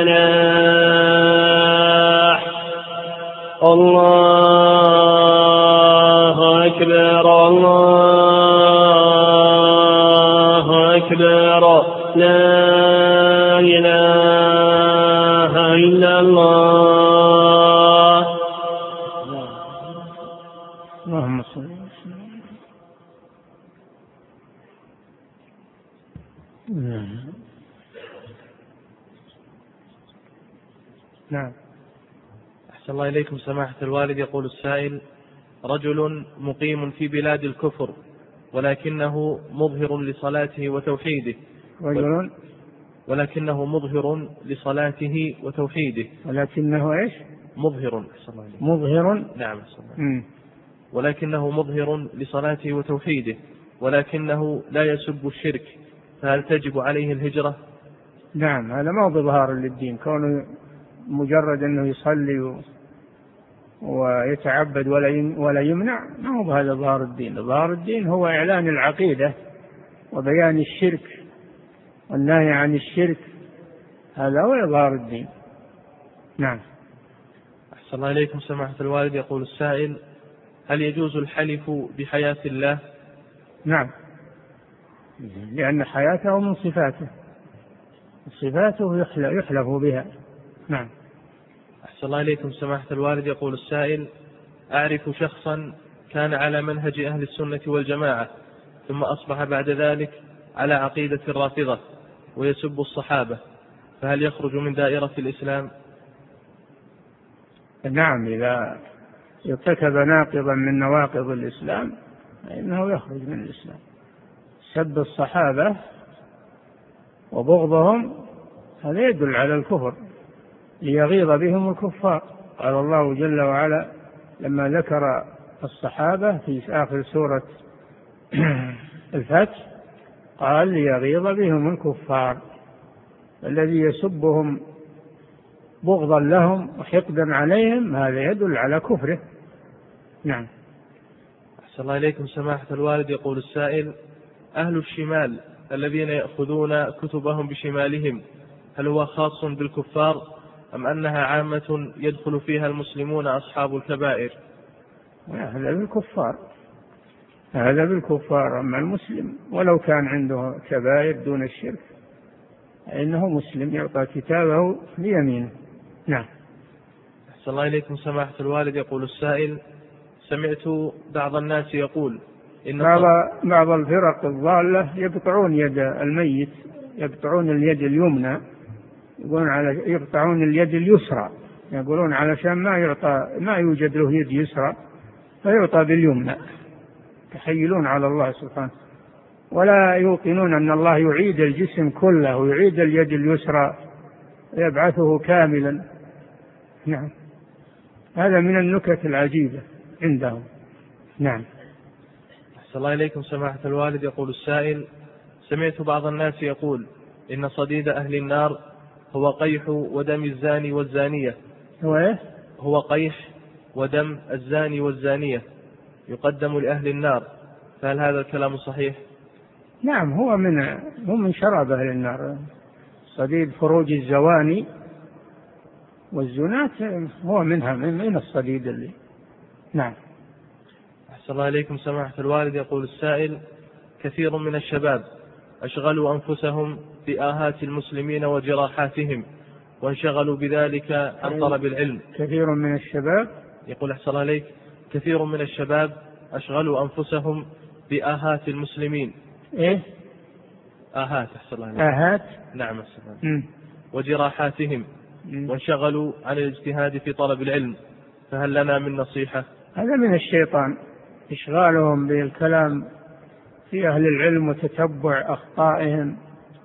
Speaker 4: الفلاح. الله أكبر، الله أكبر، لا إله إلا الله.
Speaker 2: اللهم صل وسلم. نعم.
Speaker 3: أحسن الله إليكم سماحة الوالد. يقول السائل: رجل مقيم في بلاد الكفر ولكنه مظهر لصلاته وتوحيده،
Speaker 2: رجل
Speaker 3: ولكنه مظهر لصلاته وتوحيده،
Speaker 2: ولكنه إيش؟
Speaker 3: مظهر.
Speaker 2: مظهر.
Speaker 3: نعم.
Speaker 2: مم.
Speaker 3: ولكنه مظهر لصلاته وتوحيده، ولكنه لا يسب الشرك، فهل تجب عليه الهجرة؟
Speaker 2: نعم، هذا ما هو بظهار للدين، كونه مجرد أنه يصلي ويتعبد ولا يمنع، ما هو بهذا ظهار الدين. ظهار الدين هو إعلان العقيدة وبيان الشرك والنهي عن الشرك، هذا هو إظهار الدين. نعم.
Speaker 3: أحسن الله إليكم سماحة الوالد. يقول السائل: هل يجوز الحلف بحياة الله؟
Speaker 2: نعم، لأن حياته من صفاته، صفاته يحلف بها. نعم.
Speaker 3: أحسن الله إليكم سماحة الوالد. يقول السائل: أعرف شخصا كان على منهج أهل السنة والجماعة، ثم أصبح بعد ذلك على عقيدة الرافضة ويسب الصحابة، فهل يخرج من دائرة الإسلام؟
Speaker 2: نعم، إذا ارتكب ناقضا من نواقض الإسلام فإنه يخرج من الإسلام. سب الصحابة وبغضهم هذا يدل على الكفر ليغيظ بهم الكفار. قال الله جل وعلا لما ذكر الصحابة في آخر سورة الفتح قال ليغيظ بهم الكفار. الذي يسبهم بغضا لهم وحقدا عليهم هذا يدل على كفره. نعم.
Speaker 3: أحسن الله إليكم سماحة الوالد. يقول السائل: أهل الشمال الذين يأخذون كتبهم بشمالهم هل هو خاص بالكفار أم أنها عامة يدخل فيها المسلمون أصحاب الكبائر؟
Speaker 2: هذا بالكفار، هذا بالكفار. أما المسلم ولو كان عنده كبائر دون الشرك فإنه مسلم يعطى كتابه بيمينه. نعم.
Speaker 3: أحسن الله إليكم سماحة الوالد. يقول السائل: سمعت بعض الناس يقول إن
Speaker 2: بعض, بعض الفرق الضالة يقطعون يد الميت، يقطعون اليد اليمنى، يقولون على يقطعون اليد اليسرى، يقولون علشان ما يعطى ما يوجد له يد يسرى فيعطى باليمنى، يحيلون على الله سبحانه، ولا يوقنون أن الله يعيد الجسم كله ويعيد اليد اليسرى ويبعثه كاملا. نعم، هذا من النكت العجيبة عندهم. نعم.
Speaker 3: أحسن الله إليكم سماحة الوالد. يقول السائل: سمعت بعض الناس يقول إن صديد أهل النار هو قيح ودم الزاني والزانية.
Speaker 2: هو إيه؟
Speaker 3: هو قيح ودم الزاني والزانية يقدم لأهل النار، فهل هذا الكلام صحيح؟
Speaker 2: نعم، هو من هو من شراب أهل النار. صديد خروج الزواني والزنات هو منها، من الصديد اللي. نعم.
Speaker 3: أحسن الله إليكم سماحة الوالد. يقول السائل: كثير من الشباب أشغلوا أنفسهم بآهات المسلمين وجراحاتهم وانشغلوا بذلك عن طلب العلم.
Speaker 2: كثير من الشباب
Speaker 3: يقول أحسن الله إليك: كثير من الشباب أشغلوا أنفسهم بآهات المسلمين.
Speaker 2: إيه؟
Speaker 3: آهات. أحسن الله إليك.
Speaker 2: آهات.
Speaker 3: نعم. أحسن الله. وجراحاتهم م. وانشغلوا عن الاجتهاد في طلب العلم، فهل لنا من نصيحة؟
Speaker 2: هذا من الشيطان، إشغالهم بالكلام في أهل العلم وتتبع أخطائهم،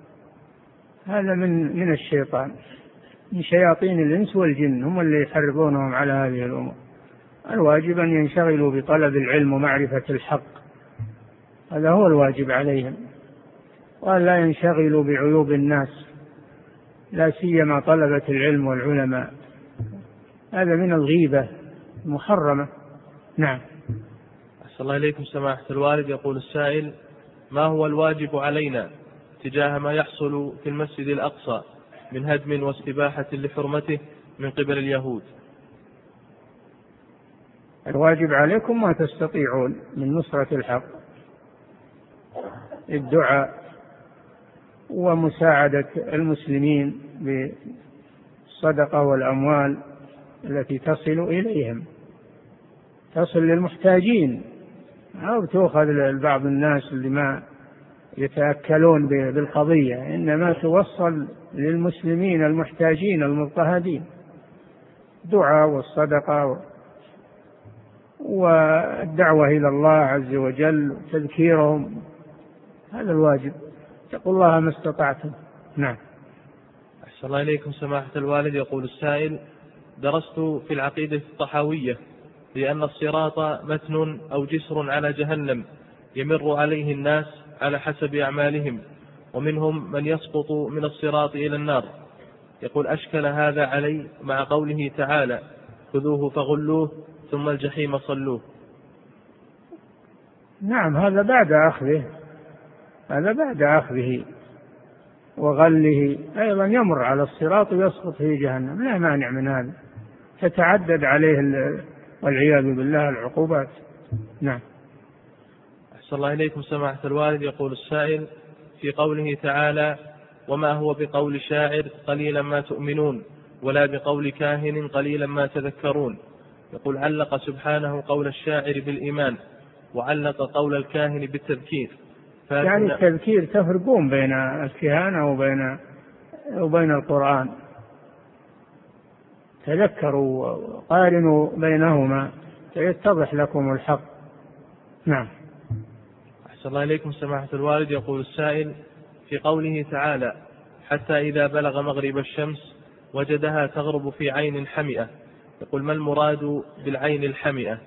Speaker 2: هذا من من الشيطان، من شياطين الإنس والجن، هم اللي يحرضونهم على هذه الأمور. الواجب أن ينشغلوا بطلب العلم ومعرفة الحق، هذا هو الواجب عليهم، وأن لا ينشغلوا بعيوب الناس، لا سيما طلبة العلم والعلماء، هذا من الغيبة المحرمة. نعم.
Speaker 3: أحسن الله إليكم سماحة الوالد. يقول السائل: ما هو الواجب علينا تجاه ما يحصل في المسجد الأقصى من هدم واستباحة لحرمته من قبل اليهود؟
Speaker 2: الواجب عليكم ما تستطيعون من نصرة الحق، الدعاء ومساعدة المسلمين بالصدقة والأموال التي تصل إليهم، تصل للمحتاجين، أو تأخذ لبعض الناس اللي ما يتأكلون بالقضية، إنما توصل للمسلمين المحتاجين المضطهدين، دعاء والصدقة والدعوة إلى الله عز وجل وتذكيرهم، هذا الواجب. اتقوا الله ما استطعتم. نعم.
Speaker 3: أحسن الله إليكم سماحة الوالد. يقول السائل: درست في العقيدة الطحاوية لأن الصراط متن أو جسر على جهنم يمر عليه الناس على حسب أعمالهم، ومنهم من يسقط من الصراط إلى النار. يقول: أشكل هذا علي مع قوله تعالى: خذوه فغلوه ثم الجحيم صلوه.
Speaker 2: نعم، هذا بعد أخذه، هذا بعد أخذه وغله أيضا يمر على الصراط ويسقط في جهنم، لا مانع من هذا، تتعدد عليه والعياذ بالله العقوبات. نعم.
Speaker 3: أحسن الله إليكم سماحة الوالد. يقول السائل: في قوله تعالى: وما هو بقول شاعر قليلا ما تؤمنون ولا بقول كاهن قليلا ما تذكرون. يقول: علق سبحانه قول الشاعر بالإيمان وعلق قول الكاهن بالتذكير.
Speaker 2: يعني التذكير تفرقون بين الكهانة وبين وبين القرآن، تذكروا وقارنوا بينهما فيتضح لكم الحق. نعم.
Speaker 3: أحسن الله إليكم سماحة الوالد. يقول السائل في قوله تعالى حتى إذا بلغ مغرب الشمس وجدها تغرب في عين حمئة، يقول ما المراد بالعين الحمئة؟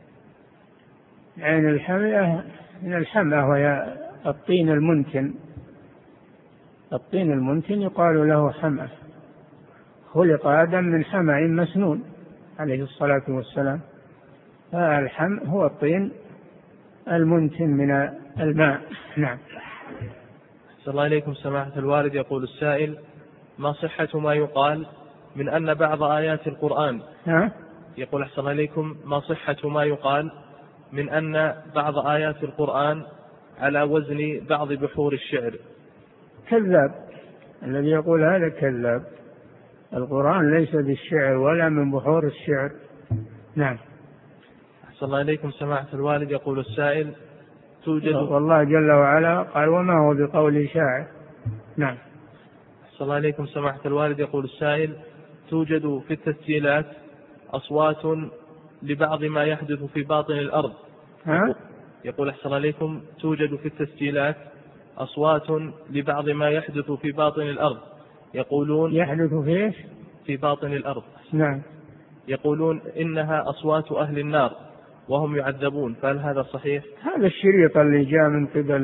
Speaker 2: عين الحمئة من الحمأة وهي الطين المنتن، الطين المنتن يقال له حمأة. خلق آدم من حمأ مسنون عليه الصلاة والسلام، فالحمأ هو الطين المنتن من الماء. نعم.
Speaker 3: أحسن الله إليكم سماحة الوالد. يقول السائل ما صحة ما يقال من أن بعض آيات القرآن
Speaker 2: ها؟
Speaker 3: يقول أحسن الله إليكم ما صحة ما يقال من أن بعض آيات القرآن على وزن بعض بحور الشعر؟
Speaker 2: كذاب، الذي يقول هذا كذاب. القرآن ليس بالشعر ولا من بحور الشعر. نعم.
Speaker 3: أحسن الله إليكم سماحة الوالد. يقول السائل توجد
Speaker 2: والله جل وعلا قال وما هو بقول شاعر. نعم.
Speaker 3: أحسن الله إليكم سماحة الوالد. يقول السائل توجد في التسجيلات أصوات لبعض ما يحدث في باطن الأرض.
Speaker 2: ها؟
Speaker 3: يقول أحسن الله إليكم توجد في التسجيلات أصوات لبعض ما يحدث في باطن الأرض، يقولون
Speaker 2: يحدث في إيش؟
Speaker 3: في باطن الأرض.
Speaker 2: نعم.
Speaker 3: يقولون إنها أصوات أهل النار وهم يعذبون، فهل هذا صحيح؟
Speaker 2: هذا الشريط اللي جاء من قبل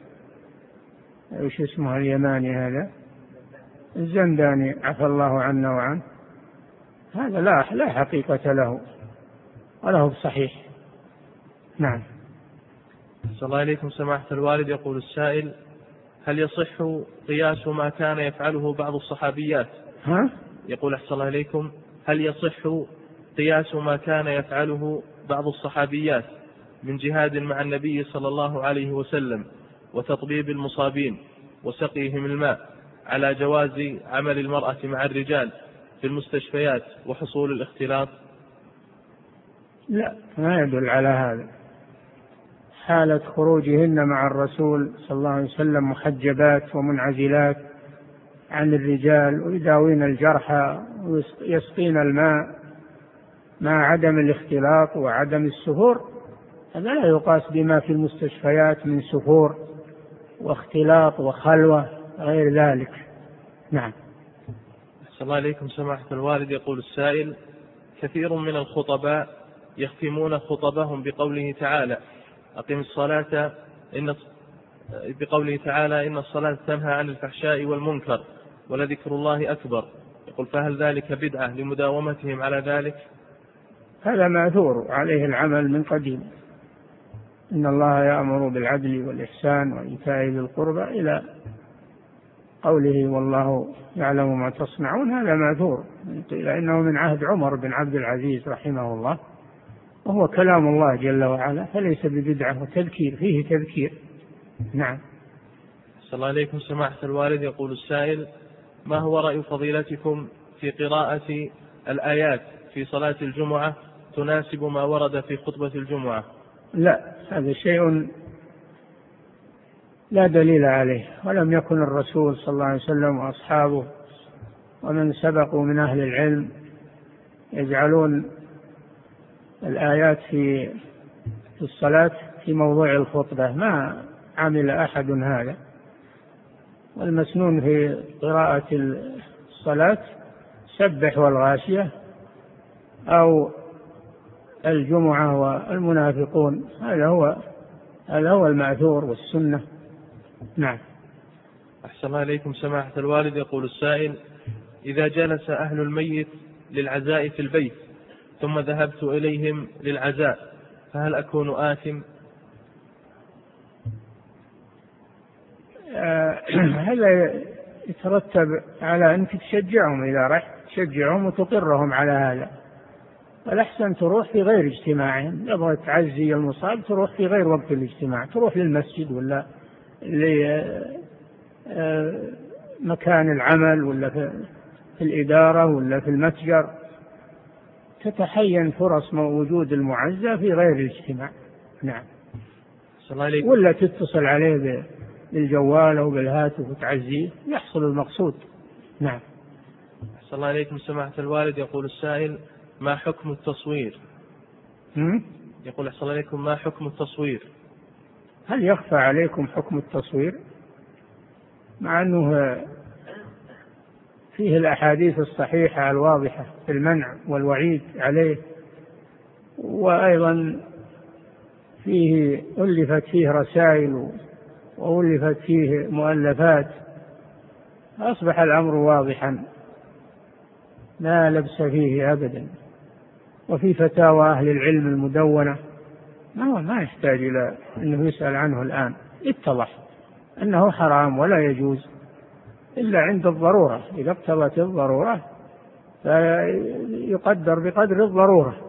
Speaker 2: ايش اسمه اليماني هذا الزنداني عفى الله عنا وعنه، هذا لا لا حقيقة له وله بصحيح. نعم.
Speaker 3: صلى الله عليكم سماحة الوالد. يقول السائل هل يصح قياس ما كان يفعله بعض الصحابيات؟
Speaker 2: ها؟
Speaker 3: يقول أحسن الله عليكم هل يصح قياس ما كان يفعله بعض الصحابيات من جهاد مع النبي صلى الله عليه وسلم وتطبيب المصابين وسقيهم الماء على جواز عمل المرأة مع الرجال في المستشفيات وحصول الاختلاط؟
Speaker 2: لا، ما يدل على هذا. حالة خروجهن مع الرسول صلى الله عليه وسلم محجبات ومنعزلات عن الرجال ويداوين الجرحى ويسقين الماء مع عدم الاختلاط وعدم السفور، هذا لا يقاس بما في المستشفيات من سفور واختلاط وخلوة غير ذلك. نعم.
Speaker 3: أحسن الله عليكم سماحة الوالد. يقول السائل كثير من الخطباء يختمون خطبهم بقوله تعالى أقم الصلاة إن بقوله تعالى إن الصلاة تنهى عن الفحشاء والمنكر ولذكر الله أكبر، يقول فهل ذلك بدعة لمداومتهم على ذلك؟
Speaker 2: هذا مأثور عليه العمل من قديم، إن الله يأمر بالعدل والإحسان وإيتاء ذي القربى إلى قوله والله يعلم ما تصنعون، هذا مأثور لأنه من عهد عمر بن عبد العزيز رحمه الله، وهو كلام الله جل وعلا، فليس ببدعة وتذكير فيه تذكير. نعم.
Speaker 3: صلى الله عليكم سماحة الوالد. يقول السائل ما هو رأي فضيلتكم في قراءة الآيات في صلاة الجمعة تناسب ما ورد في خطبة الجمعة؟
Speaker 2: لا، هذا شيء لا دليل عليه، ولم يكن الرسول صلى الله عليه وسلم وأصحابه ومن سبقوا من أهل العلم يجعلون الآيات في الصلاة في موضوع الخطبة، ما عمل أحد هذا. والمسنون في قراءة الصلاة سبح والغاشية أو الجمعة والمنافقون، هذا هو هذا هو المأثور والسنة. نعم.
Speaker 3: أحسن الله إليكم سماحة الوالد. يقول السائل إذا جلس أهل الميت للعزاء في البيت ثم ذهبت إليهم للعزاء فهل أكون آثم؟
Speaker 2: آه هذا يترتب على أنك تشجعهم، إذا رحت تشجعهم وتقرهم على هذا، والأحسن تروح في غير اجتماعهم. يبغى تعزي المصاب تروح في غير وقت الاجتماع، تروح للمسجد ولا لمكان العمل ولا في الإدارة ولا في المتجر، تتحين فرص وجود المعزى في غير الاجتماع. نعم. ولا تتصل عليه بالجوال أو بالهاتف وتعزيه، يحصل المقصود. نعم.
Speaker 3: أحسن الله إليكم سماحة الوالد. يقول السائل: ما حكم التصوير؟
Speaker 2: م?
Speaker 3: يقول أحسن الله إليكم: ما حكم التصوير؟
Speaker 2: هل يخفى عليكم حكم التصوير؟ مع أنه فيه الأحاديث الصحيحة الواضحة في المنع والوعيد عليه، وأيضا فيه ألفت فيه رسائل وألفت فيه مؤلفات، أصبح الأمر واضحا لا لبس فيه أبدا. وفي فتاوى أهل العلم المدونة ما ما يحتاج إلى أنه يسأل عنه الآن، اتضح أنه حرام ولا يجوز إلا عند الضرورة، إذا اقتضت الضرورة فيقدر بقدر الضرورة.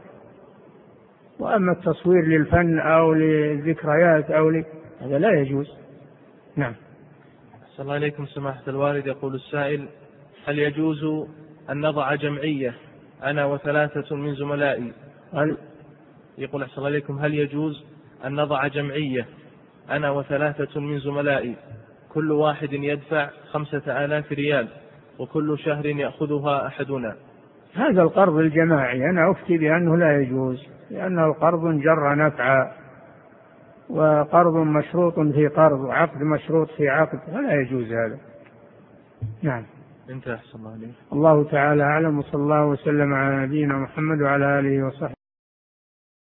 Speaker 2: وأما التصوير للفن أو للذكريات أو ل... هذا لا يجوز. نعم.
Speaker 3: أحسن الله إليكم سماحة الوالد. يقول السائل: هل يجوز أن نضع جمعية أنا وثلاثة من زملائي؟
Speaker 2: هل
Speaker 3: يقول أحسن الله إليكم: هل يجوز أن نضع جمعية أنا وثلاثة من زملائي كل واحد يدفع خمسة آلاف ريال وكل شهر يأخذها أحدنا؟
Speaker 2: هذا القرض الجماعي أنا أفتي بأنه لا يجوز، لأنه قرض جر نفعا، وقرض مشروط في قرض وعقد مشروط في عقد، فلا يجوز هذا. نعم.
Speaker 3: انت أحسن الله عليك.
Speaker 2: الله تعالى أعلم، وصلى الله وسلم على نبينا محمد وعلى آله وصحبه.